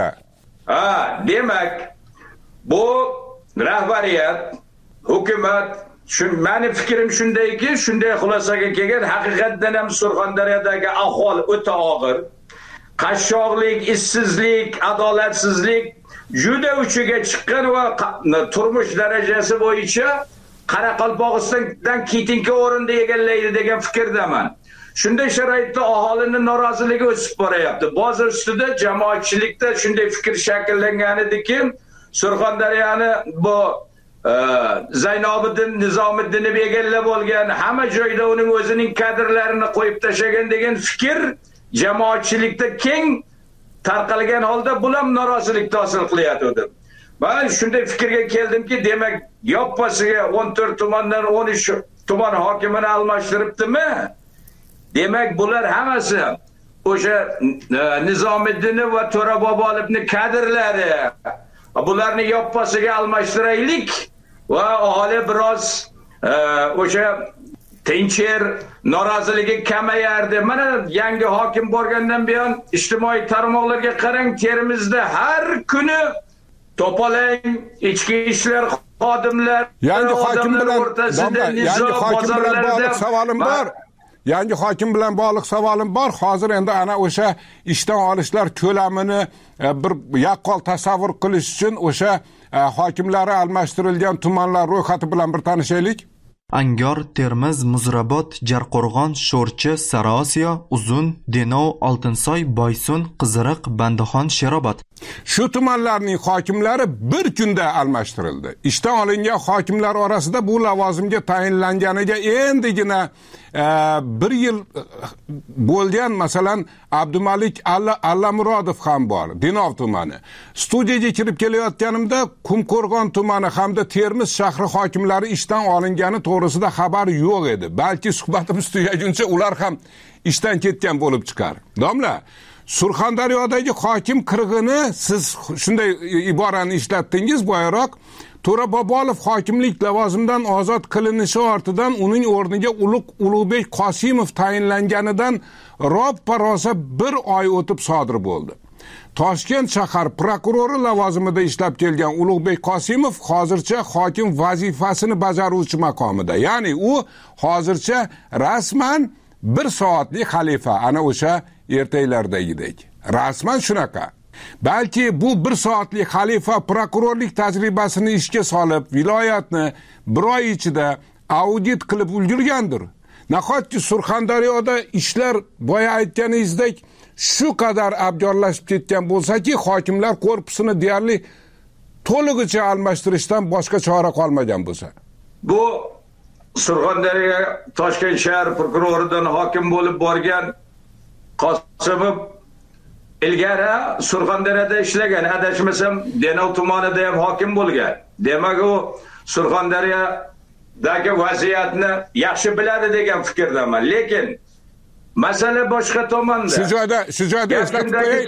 Demak, bu rahbariyat, hukumat, meni fikrim shundayki, shunday xulosaga kelgan, haqiqatdan ham Surxondaryodagi ahvol o'ta og'ir. Qashshoqlik, ishsizlik, adolatsizlik juda uchiga chiqqan va turmush darajasi bo'yicha Qoraqalpog'istondan ketinki o'rinda egallaydi degan fikrdaman. Shunday sharoitda aholining noroziligi o'sib boryapti. Bozor ustida jamoatchilikda shunday fikr shakllangan ediki, Surxondaryoni bu Zaynobiddin Nizomiddinov egallab olgan, hamma joyda uning o'zining kadrlarini qo'yib tashlagan degan fikr jamoatchilikda keng tarqalgan holda bular norozilik hosil qilyapti. Men shunday fikrga keldimki, demak, yoppasiga 14 tumandan 13 tuman hokimini almashtiribdimi? Demak, bular hammasi o'sha Nizomiddinov va To'ra Bobolovning kadrlari. Bularni yoppasiga almashtiraylik va aholi biroz o'sha tincher, noroziligi kamayardi. Mana yangi hokim borgandan buyon ijtimoiy tarmoqlarga qarang, Termizda har kuni to'palang ichki ishlar xodimlar, yangi hokim bilan bog'liq savolim bor. Yangi hokim bilan bog'liq savolim bor. Hozir endi ana o'sha ishdan olishlar ko'lamini bir yaqqol tasavvur qilish uchun o'sha hokimlari almashtirilgan tumanlar ro'yxati bilan bir tanishaylik. Angor, Termiz, Muzrabot, Jarqo'rg'on, Sho'rchi, Sariosiyo, Uzun, Denov, Oltinsoy, Boysun, Qiziriq, Bandixon, Sherobod. Shu tumanlarning hokimlari bir kunda almashtirildi. Ishdan olingan hokimlar orasida bu lavozimga tayinlanganiga endigina bir yil bo'lgan, masalan, Abdumalik Allamurodov ham bor, Denov tumani. Studiyaga kirib kelayotganimda Qumqo'rg'on tumani hamda Termiz shahri hokimlari ishdan olingani to'g'risida xabar yo'q edi. Balki suhbatimiz tugaguncha ular ham ishdan ketgan bo'lib chiqar. Domla, Surxondaryodagi hokim qirg'ini siz shunday iborani ishlatdingiz boyaroq. To'ra Bobolov hokimlik lavozimidan ozod qilinishi ortidan uning o'rniga Ulug'bek Qosimov tayinlanganidan roppa-rosa 1 oy o'tib sodir bo'ldi. Toshkent shahar prokurori lavozimida ishlab kelgan Ulug'bek Qosimov hozircha hokim vazifasini bajaruvchi maqomida. Ya'ni u hozircha rasman 1 soatlik xalifa, ana o'sha ertaklardagidek. Rasman shunaqa. Balki bu 1 soatlik xalifa prokurorlik tajribasini ishga solib, viloyatni 1 oy ichida audit qilib ulgurgandir. Nahotki Surxondaryoda ishlar boya aytganingizdek shu qadar abgorlashib ketgan bo'lsa-ki, hokimlar korpusini deyarli to'lig'icha almashtirishdan boshqa chora qolmagan bo'lsa. Bu Surxondaryo Toshkent shahar prokuroridan hokim bo'lib borgan Qosimov ilgari Surxondaryoda ishlagan, adashmasam Denov tumanida ham hokim bo'lgan. Demak, u Surxondaryodagi vaziyatni yaxshi biladi degan fikrdaman. Lekin masala boshqa tomonda. Shu joyda eslatib qo'yay,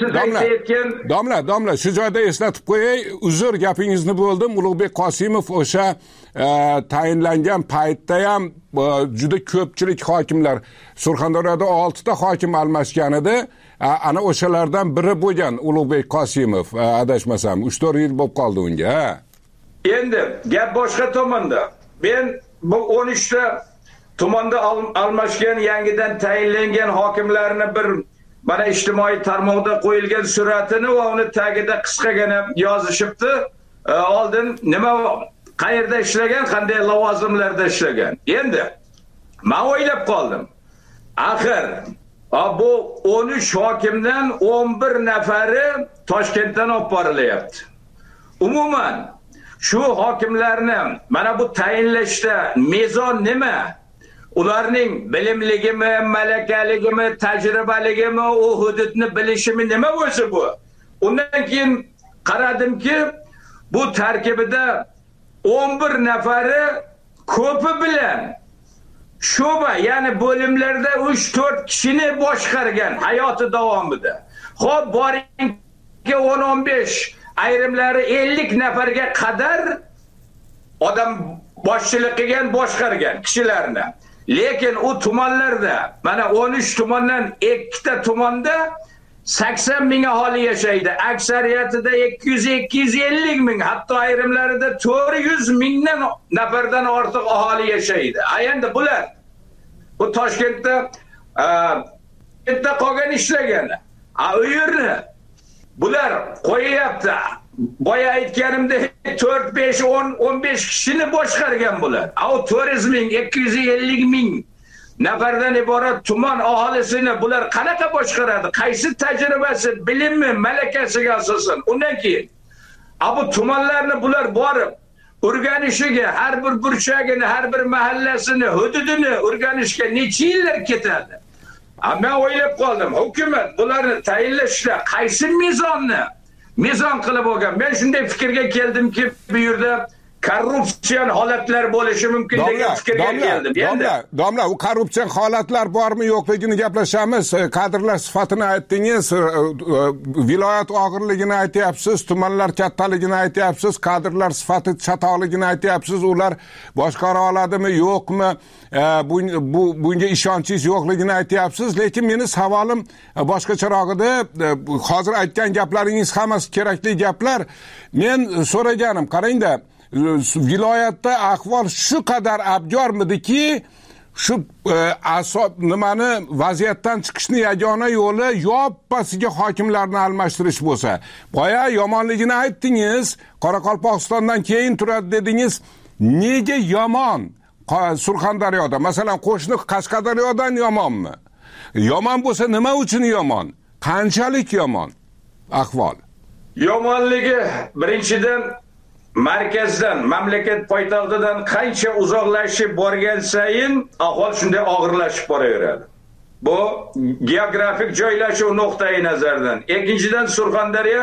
domla, shu joyda eslatib qo'yay, uzr gapingizni bo'ldim. Ulug'bek Qosimov o'sha tayinlangan paytda ham juda ko'pchilik hokimlar, Surxondaryoda 6 ta hokim almashgan edi. Ana o'shalardan biri bo'lgan Ulug'bek Qosimov, adashmasam 3-4 yil bo'lib qoldi unga. Endi gap boshqa tomonda. Men bu 13 ta tumanda almashgan, yangidan tayinlangan hokimlarni bir mana ijtimoiy tarmoqda qo'yilgan suratini va uni tagida qisqagina yozishibdi. Oldin nima, qayerda ishlagan, qanday lavozimlarda ishlagan. Endi men o'ylab qoldim. Axir bu 13 hokimdan 11 nafari Toshkentdan olib borilyapti. Umuman shu hokimlarni mana bu tayinlashda mezon nima? Ularning bilimligimi, malakaligimi, tajribaligimi, u hududni bilishimi nima bo'lsa bu? Undan keyin qaradimki, bu tarkibida 11 nafari ko'pi bilan sho'ba, ya'ni bo'limlarda 3-4 kishini boshqargan hayoti davomida. Xo'p, boringki 10-15, ayrimlari 50 nafarga qadar odam boshchilik qilgan, boshqargan kishilarni. Lekin u tumanlarda, mana 13 tumandan 2 ta tumanda 80 ming aholi yashaydi. Aksariyatida 200-250 ming, hatto ayrimlarida 400 mingdan nafardan ortiq aholi yashaydi. Endi bular bu Toshkentda qolgan ishlagani. U yerni bular qo'yyapti. Boya aytganimdek 4-5-10-15 kishini boshqargan bular. O 400 ming, 250 ming nafardan iborat tuman aholisini bular qanaqa boshqaradi? Qaysi tajribasi, bilimi, malakasiga asosan? Undan keyin bu tumanlarni bular borib o'rganishiga, har bir burchagini, har bir mahallasini, hududini o'rganishga necha yillar ketadi? Men o'ylab qoldim, hukumat bularni tayinlashda qaysi mezon qilib olgan. Men shunday fikrga keldimki, bu yerda korrupsion holatlar bo'lishi mumkin degan fikrga keldim. Domla, u korrupsion holatlar bormi yo'qligini gaplashamiz. Kadrlar sifatini aytdingiz, viloyat og'irligini aytyapsiz, tumanlar kattaligini aytyapsiz, kadrlar sifati chatoqligini aytyapsiz. Ular boshqara oladimi, yo'qmi? Bunga ishonchingiz yo'qligini aytyapsiz. Lekin meni savolim boshqacharoq edi. Hozir aytgan gaplaringiz hammasi kerakli gaplar. Men so'raganim, qarangda, viloyatda ahvol shu qadar abgormidiki, shu nimani vaziyatdan chiqishni yagona yo'li yoppasiga hokimlarni almashtirish bo'lsa. Boya yomonligini aytdingiz, Qoraqalpog'istondan keyin turadi dedingiz. Nega yomon? Surxondaryoda, masalan, qo'shni Qashqadaryodan yomonmi? Yomon bo'lsa nima uchun yomon? Qanchalik yomon ahvol? Yomonligi birinchidan markazdan, mamlakat poytaxtidan qancha uzoqlashib borgan sayin ahvol shunday og'irlashib boraveradi. Bu geografik joylashuv nuqtai nazaridan. Ikkinchidan, Surxondaryo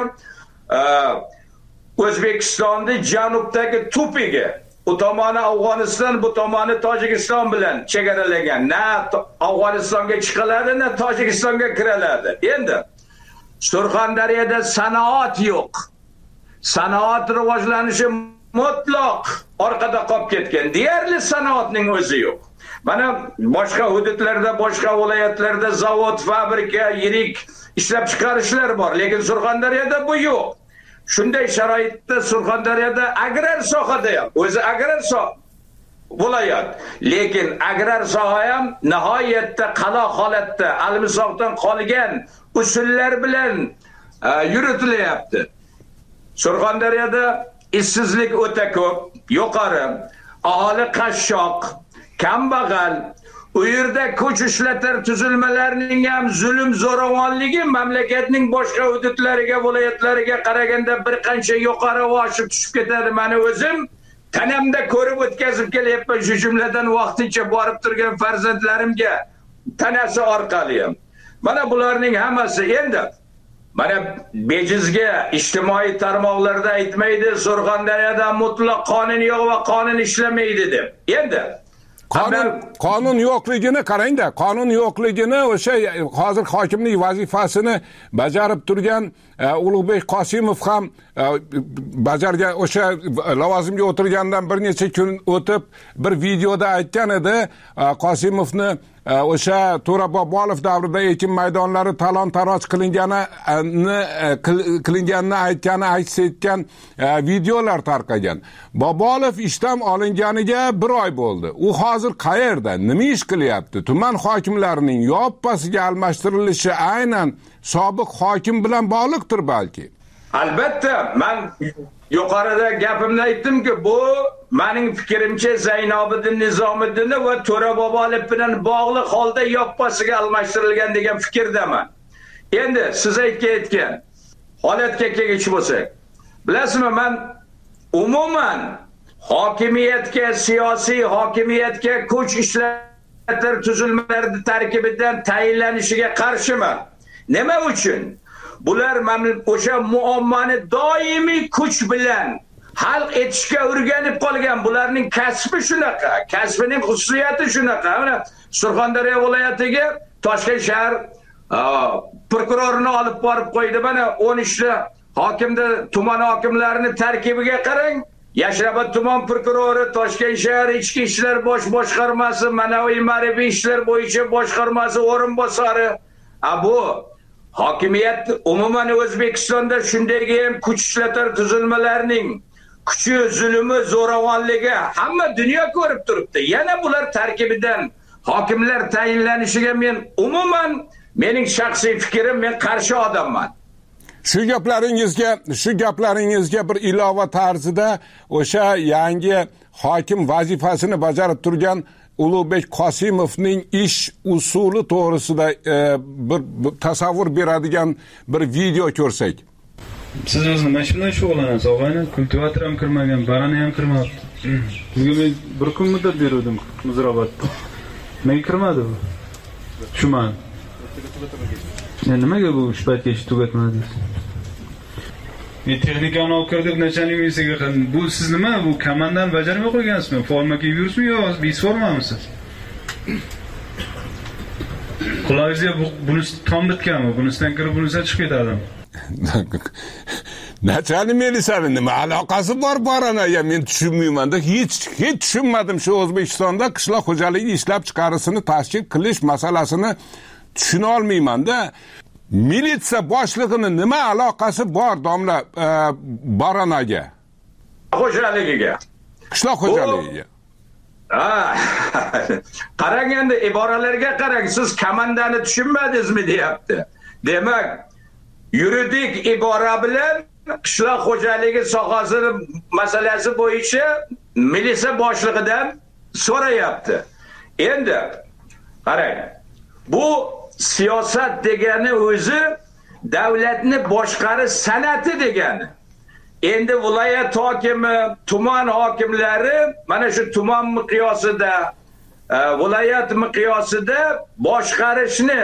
O'zbekistonning janubdagi tupiga, u tomoni Afg'oniston, bu tomoni Tojikiston bilan chegaralagan. Na Afg'onistonga chiqiladi, na Tojikistonga kiriladi. Endi Surxondaryoda sanoat yo'q. Sanoat rivojlanishi mutlaq orqada qolib ketgan. Deyarli sanoatning o'zi yo'q. Mana boshqa hududlarda, boshqa viloyatlarda zavod, fabrika, yirik ishlab chiqarishlar bor, lekin Surxondaryoda bu yo'q. Shunday sharoitda Surxondaryoda agrar sohada ham, o'zi agrar soha viloyat, lekin agrar soha ham nihoyatda qaloq holatda, almisoqdan qolgan usullar bilan yuritilyapti. Surxondaryoda ishsizlik o'ta ko'p, yuqori, aholi qashshoq, kambag'al. U yerda kuch ishlatar tuzilmalarining ham zulm zo'ravonligi mamlakatning boshqa hududlariga, viloyatlariga qaraganda bir qancha yuqori oshib tushib ketadi. Meni o'zim tanamda ko'rib o'tkazib kelyapman, shu jumladan vaqtincha borib turgan farzandlarimga tanasi orqali ham. Mana bularning hammasi endi mana bejizga ijtimoiy tarmoqlarda aytmaydi, Surxondaryoda mutlaq qonun yo'q va qonun ishlamaydi deb. Endi qonun yo'qligini qarangda, qonun yo'qligini o'sha hozir hokimlik vazifasini bajarib turgan Ulug'bek Qosimov ham bajargan, o'sha lavozimga o'tirgandan bir necha kun o'tib bir videoda aytgan edi, Qosimovni o'sha To'ra Bobolov davrida ekin maydonlari talon-taroj qilinganini aytgani, aks etgan videolar tarqagan. Bobolov ishdan olinganiga 1 oy bo'ldi. U hozir qayerda, nima ish qilyapti? Tuman hokimlarining yoppasiga almashtirilishi aynan sobiq hokim bilan bog'liqdir balki. Albatta, men yuqorida gapimda aytdimki, bu mening fikrimcha Zaynobiddin Nizomiddin va To'ra Bobolov bilan bog'liq holda yoppasiga almashtirilgan degan fikrdaman. Endi siz aytgan holatga kelgich bo'lsak, bilasizmi, men umuman hokimiyatga, siyosiy hokimiyatga kuch ishlatar tuzilmalari tarkibidan tayinlanishiga qarshiman. Nima uchun? Bular o'sha muammoni doimiy kuch bilan hal etishga o'rganib qolgan. Bularning kasbi shunaqa, kasbining xususiyati shunaqa. Mana Surxondaryo viloyatiga Toshkent shahar prokurorini olib borib qo'ydi. Mana 13 ta hokimda tuman hokimlarining tarkibiga qarang. Yashnobod tuman prokurori, Toshkent shahar ichki ishlar bosh boshqarmasi, ma'naviy ma'rifiy ishlar bo'yicha boshqarmasi o'rinbosari. Bu hokimiyat umuman O'zbekistonda shunday ham kuch ishlatar tuzilmalarining kuchi, zulmi, zo'ravonligi hamma dunyo ko'rib turibdi. Yana bular tarkibidan hokimlar tayinlanishiga men umuman, mening shaxsiy fikrim, men qarshi odamman. Shu gaplaringizga bir ilova tarzida o'sha yangi hokim vazifasini bajarib turgan Ulug'bek Qosimovning ish usuli to'g'risida bir tasavvur beradigan bir video ko'rsak. Siz o'zingiz mana shundan shug'ullanasiz, og'ayni, kultivator ham kirmagan, barani ham kirmabdi. Bugun men bir kun muddat berdim Muzrabotda. Nega kirmadi bu? Shuman. Nimaga bu ish paytgacha tugatmadingiz? Texnikani olib kirib nachalnik ministriga bu siz nima, bu komandani bajarmay qo'ygansizmi? Forma kiyib yuribsizmi yo biz formamisiz? Qulog'ingizga bunisi tom bitganmi? Bunisidan kirib bunisidan chiqib ketadi. Nachalnik ministrning nima aloqasi bor baranaga, men tushunmayman-da. Hech tushunmadim shu O'zbekistonda qishloq xo'jaligi ishlab chiqarishini tashkil qilish masalasini tushuna olmayman-da. Militsiya boshlig'ining nima aloqasi bor domla baranaga? Xo'jaligiga. Qishloq xo'jaligiga. Qarang endi iboralarga qarang, siz komandani tushunmadingizmi deyapti. Demak, yuridik ibora bilan qishloq xo'jaligi sohasini masalasi bo'yicha militsiya boshlig'idan so'rayapti. Endi qarang, bu siyosat degani o'zi davlatni boshqarish san'ati degani. Endi viloyat hokimi, tuman hokimlari mana shu tuman miqyosida, viloyat miqyosida boshqarishni,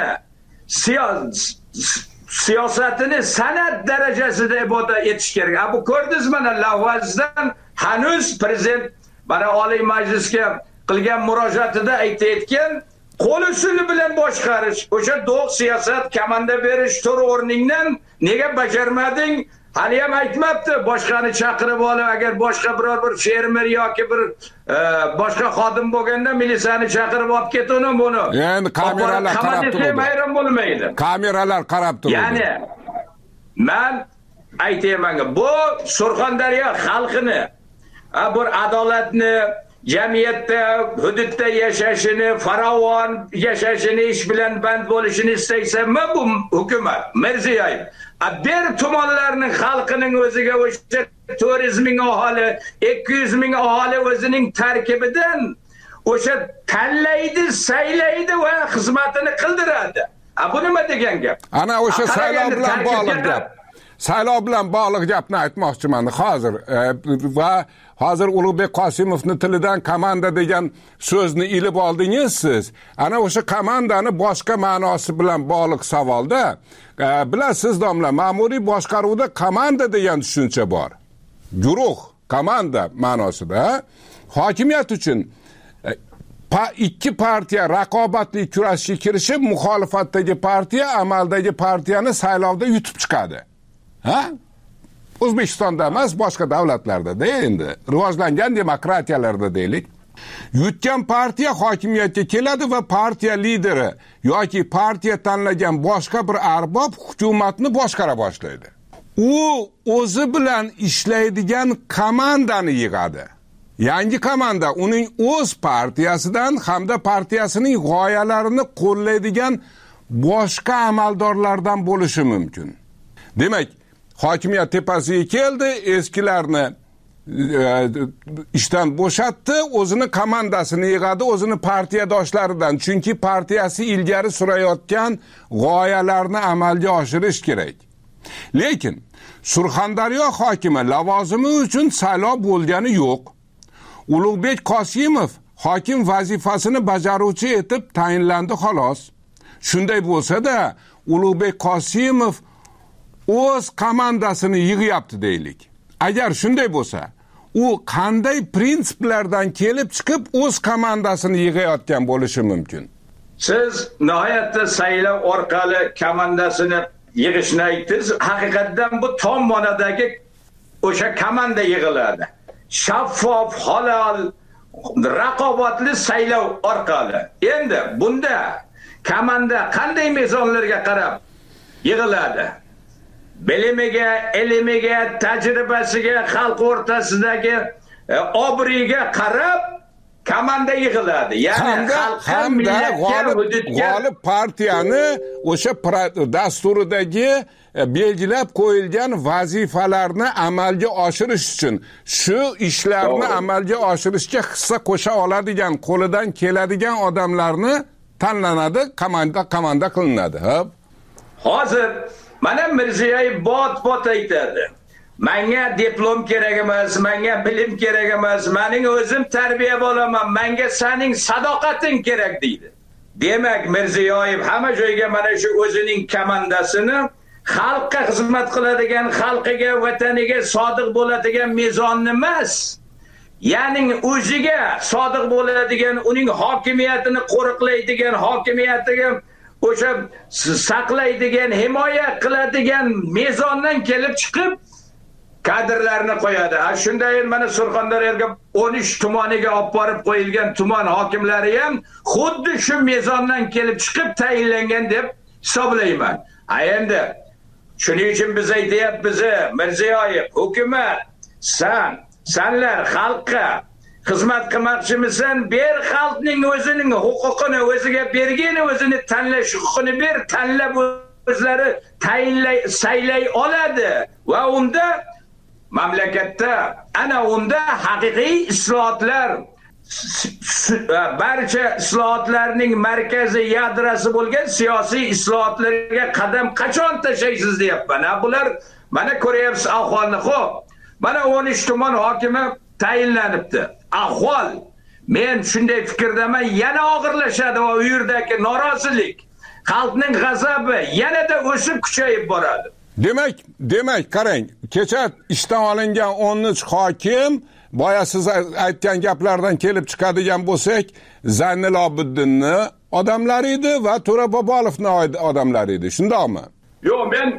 siyosatini san'at darajasida ibodat etish kerak. Bu ko'rdingiz, mana lavozdan hanuz prezident mana Oliy Majlisga qilgan murojaatida aytayotgan, qo'l usuli bilan boshqarish, o'sha do'q siyosat, komanda berish tur o'rningdan nega bajarmading? Hali ham aytmabdi, boshqani chaqirib olib, agar boshqa biror bir fermer yoki bir boshqa xodim bo'lganda militsiyani chaqirib olib ketuni buni. Endi kameralar qarab turibdi. Hayron bo'lmaydi. Kameralar qarab turibdi. Ya'ni men aytayman, bu Surxondaryo xalqini bir adolatni, jamiyatda, hududda yashashini, farovon yashashini, ish bilan band bo'lishini istaysanmi bu hukumat, Mirziyoyev. Bir tumanlarning xalqining o'ziga o'sha 400 ming aholi, 200 ming aholi o'zining tarkibidan o'sha tanlaydi, saylaydi va xizmatini qildiradi. Bu nima degan gap? Ana o'sha saylov bilan bog'liq gap. Saylov bilan bog'liq gapni aytmoqchiman hozir. Va hozir Ulug'bek Qosimovning tilidan komanda degan so'zni ilib oldingiz siz. Ana o'sha komandani boshqa ma'nosi bilan bog'liq savolda, bilasiz domla, ma'muriy boshqaruvda komanda degan tushuncha bor. Guruh, komanda ma'nosida hokimiyat uchun ikki partiya raqobatli kurashga kirishib, muxolifatdagi partiya amaldagi partiyani saylovda yutib chiqadi. Ha? O'zbekistonda emas, boshqa davlatlarda endi rivojlangan demokratiyalarda deylik. Yutgan partiya hokimiyatga keladi va partiya lideri yoki partiya tanlagan boshqa bir arbob hukumatni boshqara boshlaydi. U o'zi bilan ishlaydigan komandani yig'adi. Yangi komanda uning o'z partiyasidan hamda partiyasining g'oyalarini qo'llaydigan boshqa amaldorlardan bo'lishi mumkin. Demak, hokimiyat tepasiga keldi, eskilarni ishdan bo'shatdi, o'zini komandasini yig'adi, o'zini partiyadoshlaridan, chunki partiyasi ilgari surayotgan g'oyalarni amalga oshirish kerak. Lekin Surxondaryo hokimi lavozimi uchun saylov bo'lgani yo'q. Ulug'bek Qosimov hokim vazifasini bajaruvchi etib tayinlandi xolos. Shunday bo'lsa-da, Ulug'bek Qosimov o'z komandasini yig'yapti deylik. Agar shunday bo'lsa, u qanday prinsiplardan kelib chiqib o'z komandasini yig'ayotgan bo'lishi mumkin? Siz nihoyatda saylov orqali komandasini yig'ishni aytdingiz. Haqiqatdan bu tom ma'nodagi o'sha komanda yig'iladi. Shaffof, halol, raqobatli saylov orqali. Endi bunda komanda qanday mezonlarga qarab yig'iladi? Bilimiga, ilmiga, tajribasiga, xalq o'rtasidagi obro'yiga qarab komanda yig'iladi. Ya'ni hamda g'olib partiyani o'sha dasturidagi belgilab qo'yilgan vazifalarni amalga oshirish uchun, shu ishlarni amalga oshirishga hissa qo'sha oladigan, qo'lidan keladigan odamlarni tanlanadi, komanda qilinadi. Hozir mana Mirziyoyev bot aytadi. Menga diplom kerak emas, menga bilim kerak emas, mening o'zim tarbiya bo'laman, menga sening sadoqating kerak deydi. Demak, Mirziyoyev hamma joyga mana shu o'zining komandasini xalqqa xizmat qiladigan, xalqiga, vataniga sodiq bo'ladigan mezonni emas, ya'ni o'ziga sodiq bo'ladigan, uning hokimiyatini qo'riqlaydigan, hokimiyatiga o'sha saqlaydigan, himoya qiladigan mezondan kelib chiqib kadrlarni qo'yadi. Shunday mana Surxondaryoga 13 tumaniga olib borib qo'yilgan tuman hokimlari ham xuddi shu mezondan kelib chiqib tayinlangan deb hisoblayman. Endi shuning uchun biz aytyapmiz, Mirziyoyev, hukumat, senlar xalqqa xizmat qilmoqchimisan, ber xalqning o'zining huquqini o'ziga bergin, o'zini tanlash huquqini ber, tanlab o'zlari tayinlay, saylay oladi va unda mamlakatda ana unda haqiqiy islohotlar, barcha islohotlarning markaziy yadrosi bo'lgan siyosiy islohotlarga qadam qachon tashlaysiz deyapman. Bular mana ko'ryapsiz ahvolni. Xo'p, mana 13 tuman hokimi tayinlanibdi. Ahvol, men shunday fikrdaman, yana og'irlashadi va u yerdagi norozilik, xalqning g'azabi yanada o'sib kuchayib boradi. Demak, qarang, kecha ishdan olingan 13 hokim, boya siz aytgan gaplardan kelib chiqadigan bo'lsak, Zaynul Obiddinning odamlari edi va To'ra Bobolovning odamlari edi. Shundaqmi? Yo'q, men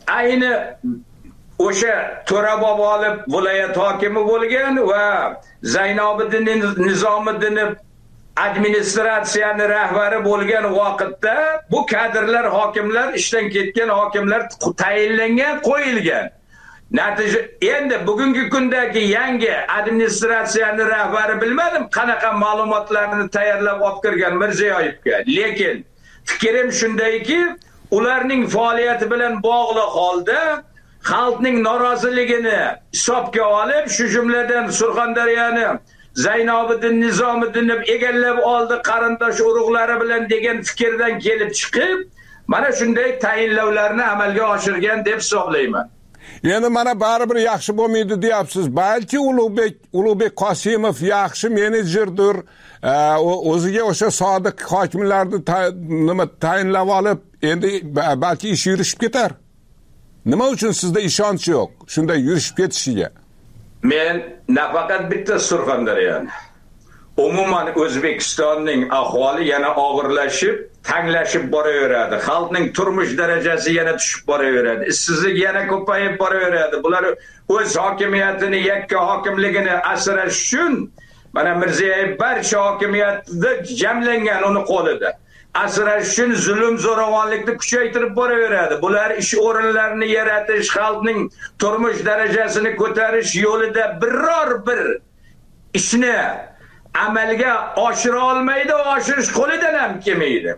ayni o'sha To'ra Bobolov viloyat hokimi bo'lgan va Zaynobiddin Nizomiddin administratsiyani rahbari bo'lgan vaqtda bu kadrlar hokimlar ishdan ketgan hokimlar tayinlangan, qo'yilgan. Natija endi bugungi kundagi yangi administratsiyani rahbari bilmadim qanaqa ma'lumotlarni tayyorlab olib kirgan Mirziyoyevga. Lekin fikrim shundayki, ularning faoliyati bilan bog'liq holda xalqning noroziligini hisobga olib, shu jumladan Surxondaryoni Zaynobiddin Nizomiddin egallab oldi qarindosh urug'lari bilan degan fikrdan kelib chiqib, mana shunday tayinlovlarni amalga oshirgan deb hisoblayman. Endi mana baribir yaxshi bo'lmaydi deyapsiz. Balki Ulug'bek Qosimov yaxshi menejerdir. O'ziga o'sha sodiq hokimlarni tayinlab olib, endi balki ish yurishib ketar. Nima uchun sizda ishonch yo'q shunday yurishib ketishiga? Men nafaqat bitta Surxondaryoni, umuman O'zbekistonning ahvoli yana og'irlashib, tanglashib boraveradi. Xalqning turmush darajasi yana tushib boraveradi. Ishsizlik yana ko'payib boraveradi. Bular o'z hokimiyatini, yakka hokimligini asrash uchun mana Mirziyoyev barcha hokimiyatda jamlangan uni qo'lida. Asrash uchun zulm zo'ravonlikni kuchaytirib boraveradi. Bular ish o'rinlarini yaratish, xalqning turmush darajasini ko'tarish yo'lida biror bir ishni amalga oshira olmaydi, oshirish qo'lidan ham kelmaydi.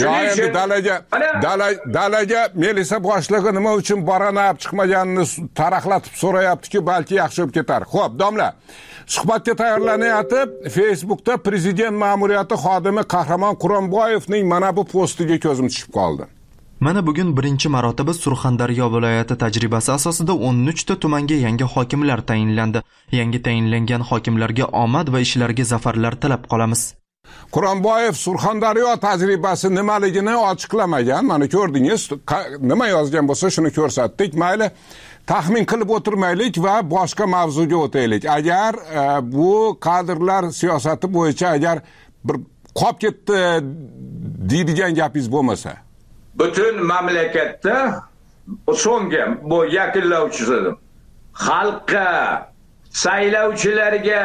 Dalaga Melisa boshlig'i nima uchun baranab chiqmaganini taraqlatib so'rayapti-ki, balki yaxshi bo'lib ketar. Xo'p, domla, suhbatga tayyorlanayotib, Facebookda prezident ma'muriyati xodimi Qahramon Quronboyevning mana bu postiga ko'zim tushib qoldi. Mana bugun birinchi marotaba Surxondaryo viloyati tajribasi asosida 13 ta tumanga yangi hokimlar tayinlandi. Yangi tayinlangan hokimlarga omad va ishlarga zafarlar tilab qolamiz. Quronboyev Surxondaryo tajribasi nimaligini ochiqlamagan. Mana ko'rdingiz, nima yozgan bo'lsa shuni ko'rsatdik. Mayli, taxmin qilib o'tirmaylik va boshqa mavzuga o'taylik. Agar bu kadrlar siyosati bo'yicha agar bir qolib ketdi deydigan gapingiz bo'lmasa, butun mamlakatda so'nggi bu yakunlovchisi xalqqa, saylovchilarga,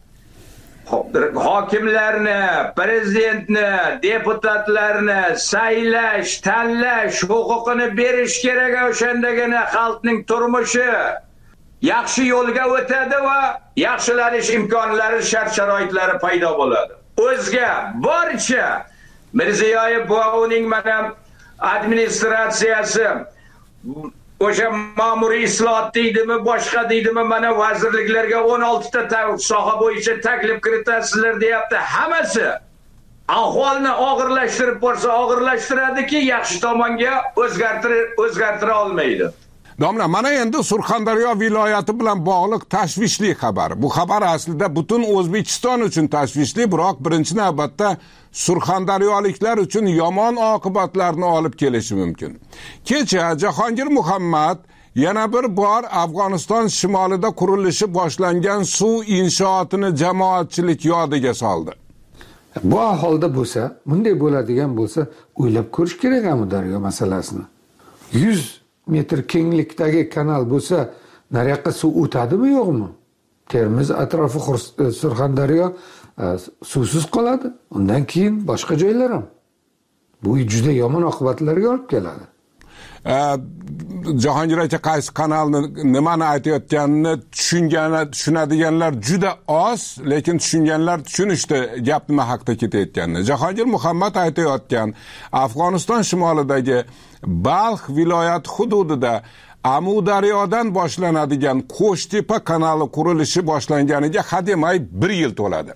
hokimlarni, prezidentni, deputatlarni saylash, tanlash huquqini berish kerak. O'shandagina xalqning turmushi yaxshi yo'lga o'tadi va yaxshilanish imkonlari, shart-sharoitlari paydo bo'ladi. O'zga barcha Mirziyoyev va uning mana administratsiyasi o'sha ma'muriy islohot deydimi, boshqa deydimi, mana vazirliklarga 16 ta soha bo'yicha taklif kiritasizlar deyapti. Hammasi ahvolni og'irlashtirib borsa og'irlashtiradiki, yaxshi tomonga o'zgartira olmaydi. Domla, mana endi Surxondaryo viloyati bilan bog'liq tashvishli xabar. Bu xabar aslida butun O'zbekiston uchun tashvishli, biroq birinchi navbatda surxondaryoliklar uchun yomon oqibatlarni olib kelishi mumkin. Kecha Jahongir Muhammad yana bir bor Afg'oniston shimolida qurilishi boshlangan suv inshootini jamoatchilik yodiga soldi. Bu ahvolda bo'lsa, bunday bo'ladigan bo'lsa, o'ylab ko'rish kerak Amudaryo masalasini. 100 metr kenglikdagi kanal bo'lsa, nariyoqqa suv o'tadimi, yo'qmi? Termiz atrofi Surxondaryo suvsiz qoladi. Undan keyin boshqa joylar ham. Bu juda yomon oqibatlarga olib keladi. Jahongir aka qaysi kanalni nimani aytayotganini tushunadiganlar juda oz, lekin tushunganlar tushunishdi gap nima haqida ketayotganini. Jahongir Muhammad aytayotgan Afg'oniston shimolidagi Balx viloyati hududida Amudaryodan boshlanadigan Qo'shtepa kanali qurilishi boshlanganiga hademay 1 yil to'ladi.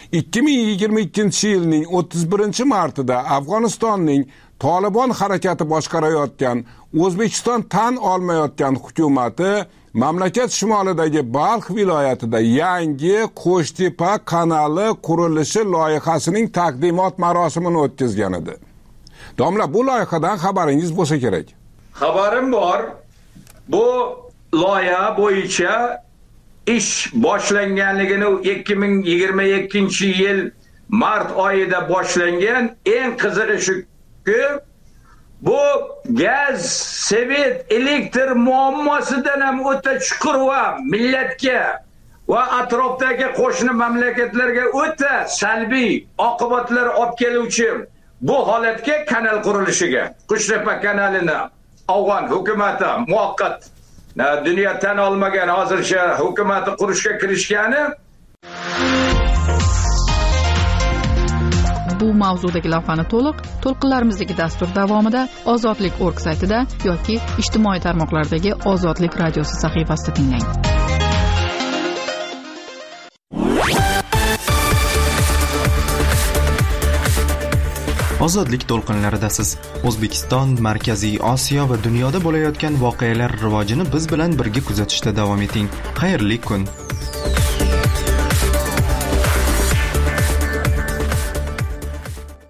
2022-yilning 31-martida Afg'onistonning Tolibon harakati boshqarayotgan, O'zbekiston tan olmayotgan hukumati mamlakat shimolidagi Balx viloyatida yangi Qo'shtepa kanali qurilishi loyihasining taqdimot marosimini o'tkazgan edi. Domla, bu loyihadan xabaringiz bo'lsa kerak. Xabarim bor. Bu loyiha bo'yicha ish boshlanganligini 2022-yil mart oyida boshlangan. Eng qizig'i shuki, Bu gaz, svet, elektr muammosidan ham o'ta chuqur va millatga va atrofdagi qo'shni mamlakatlarga o'ta salbiy oqibatlar olib keluvchi bu holatga kanal qurilishiga Qushtepa kanalini Afg'on hukumati muvaqqat dunyo tan olmagan hozircha hukumati qurishga kirishgani. Bu mavzudagi lavhani to'lqinlarimizdagi dastur davomida Ozodlik.org saytida yoki ijtimoiy tarmoqlardagi Ozodlik radiosi sahifasida tinglang. Ozodlik to'lqinlaridasiz. O'zbekiston, Markaziy Osiyo va dunyoda bo'layotgan voqealar rivojini biz bilan birga kuzatishda davom eting. Xayrli kun.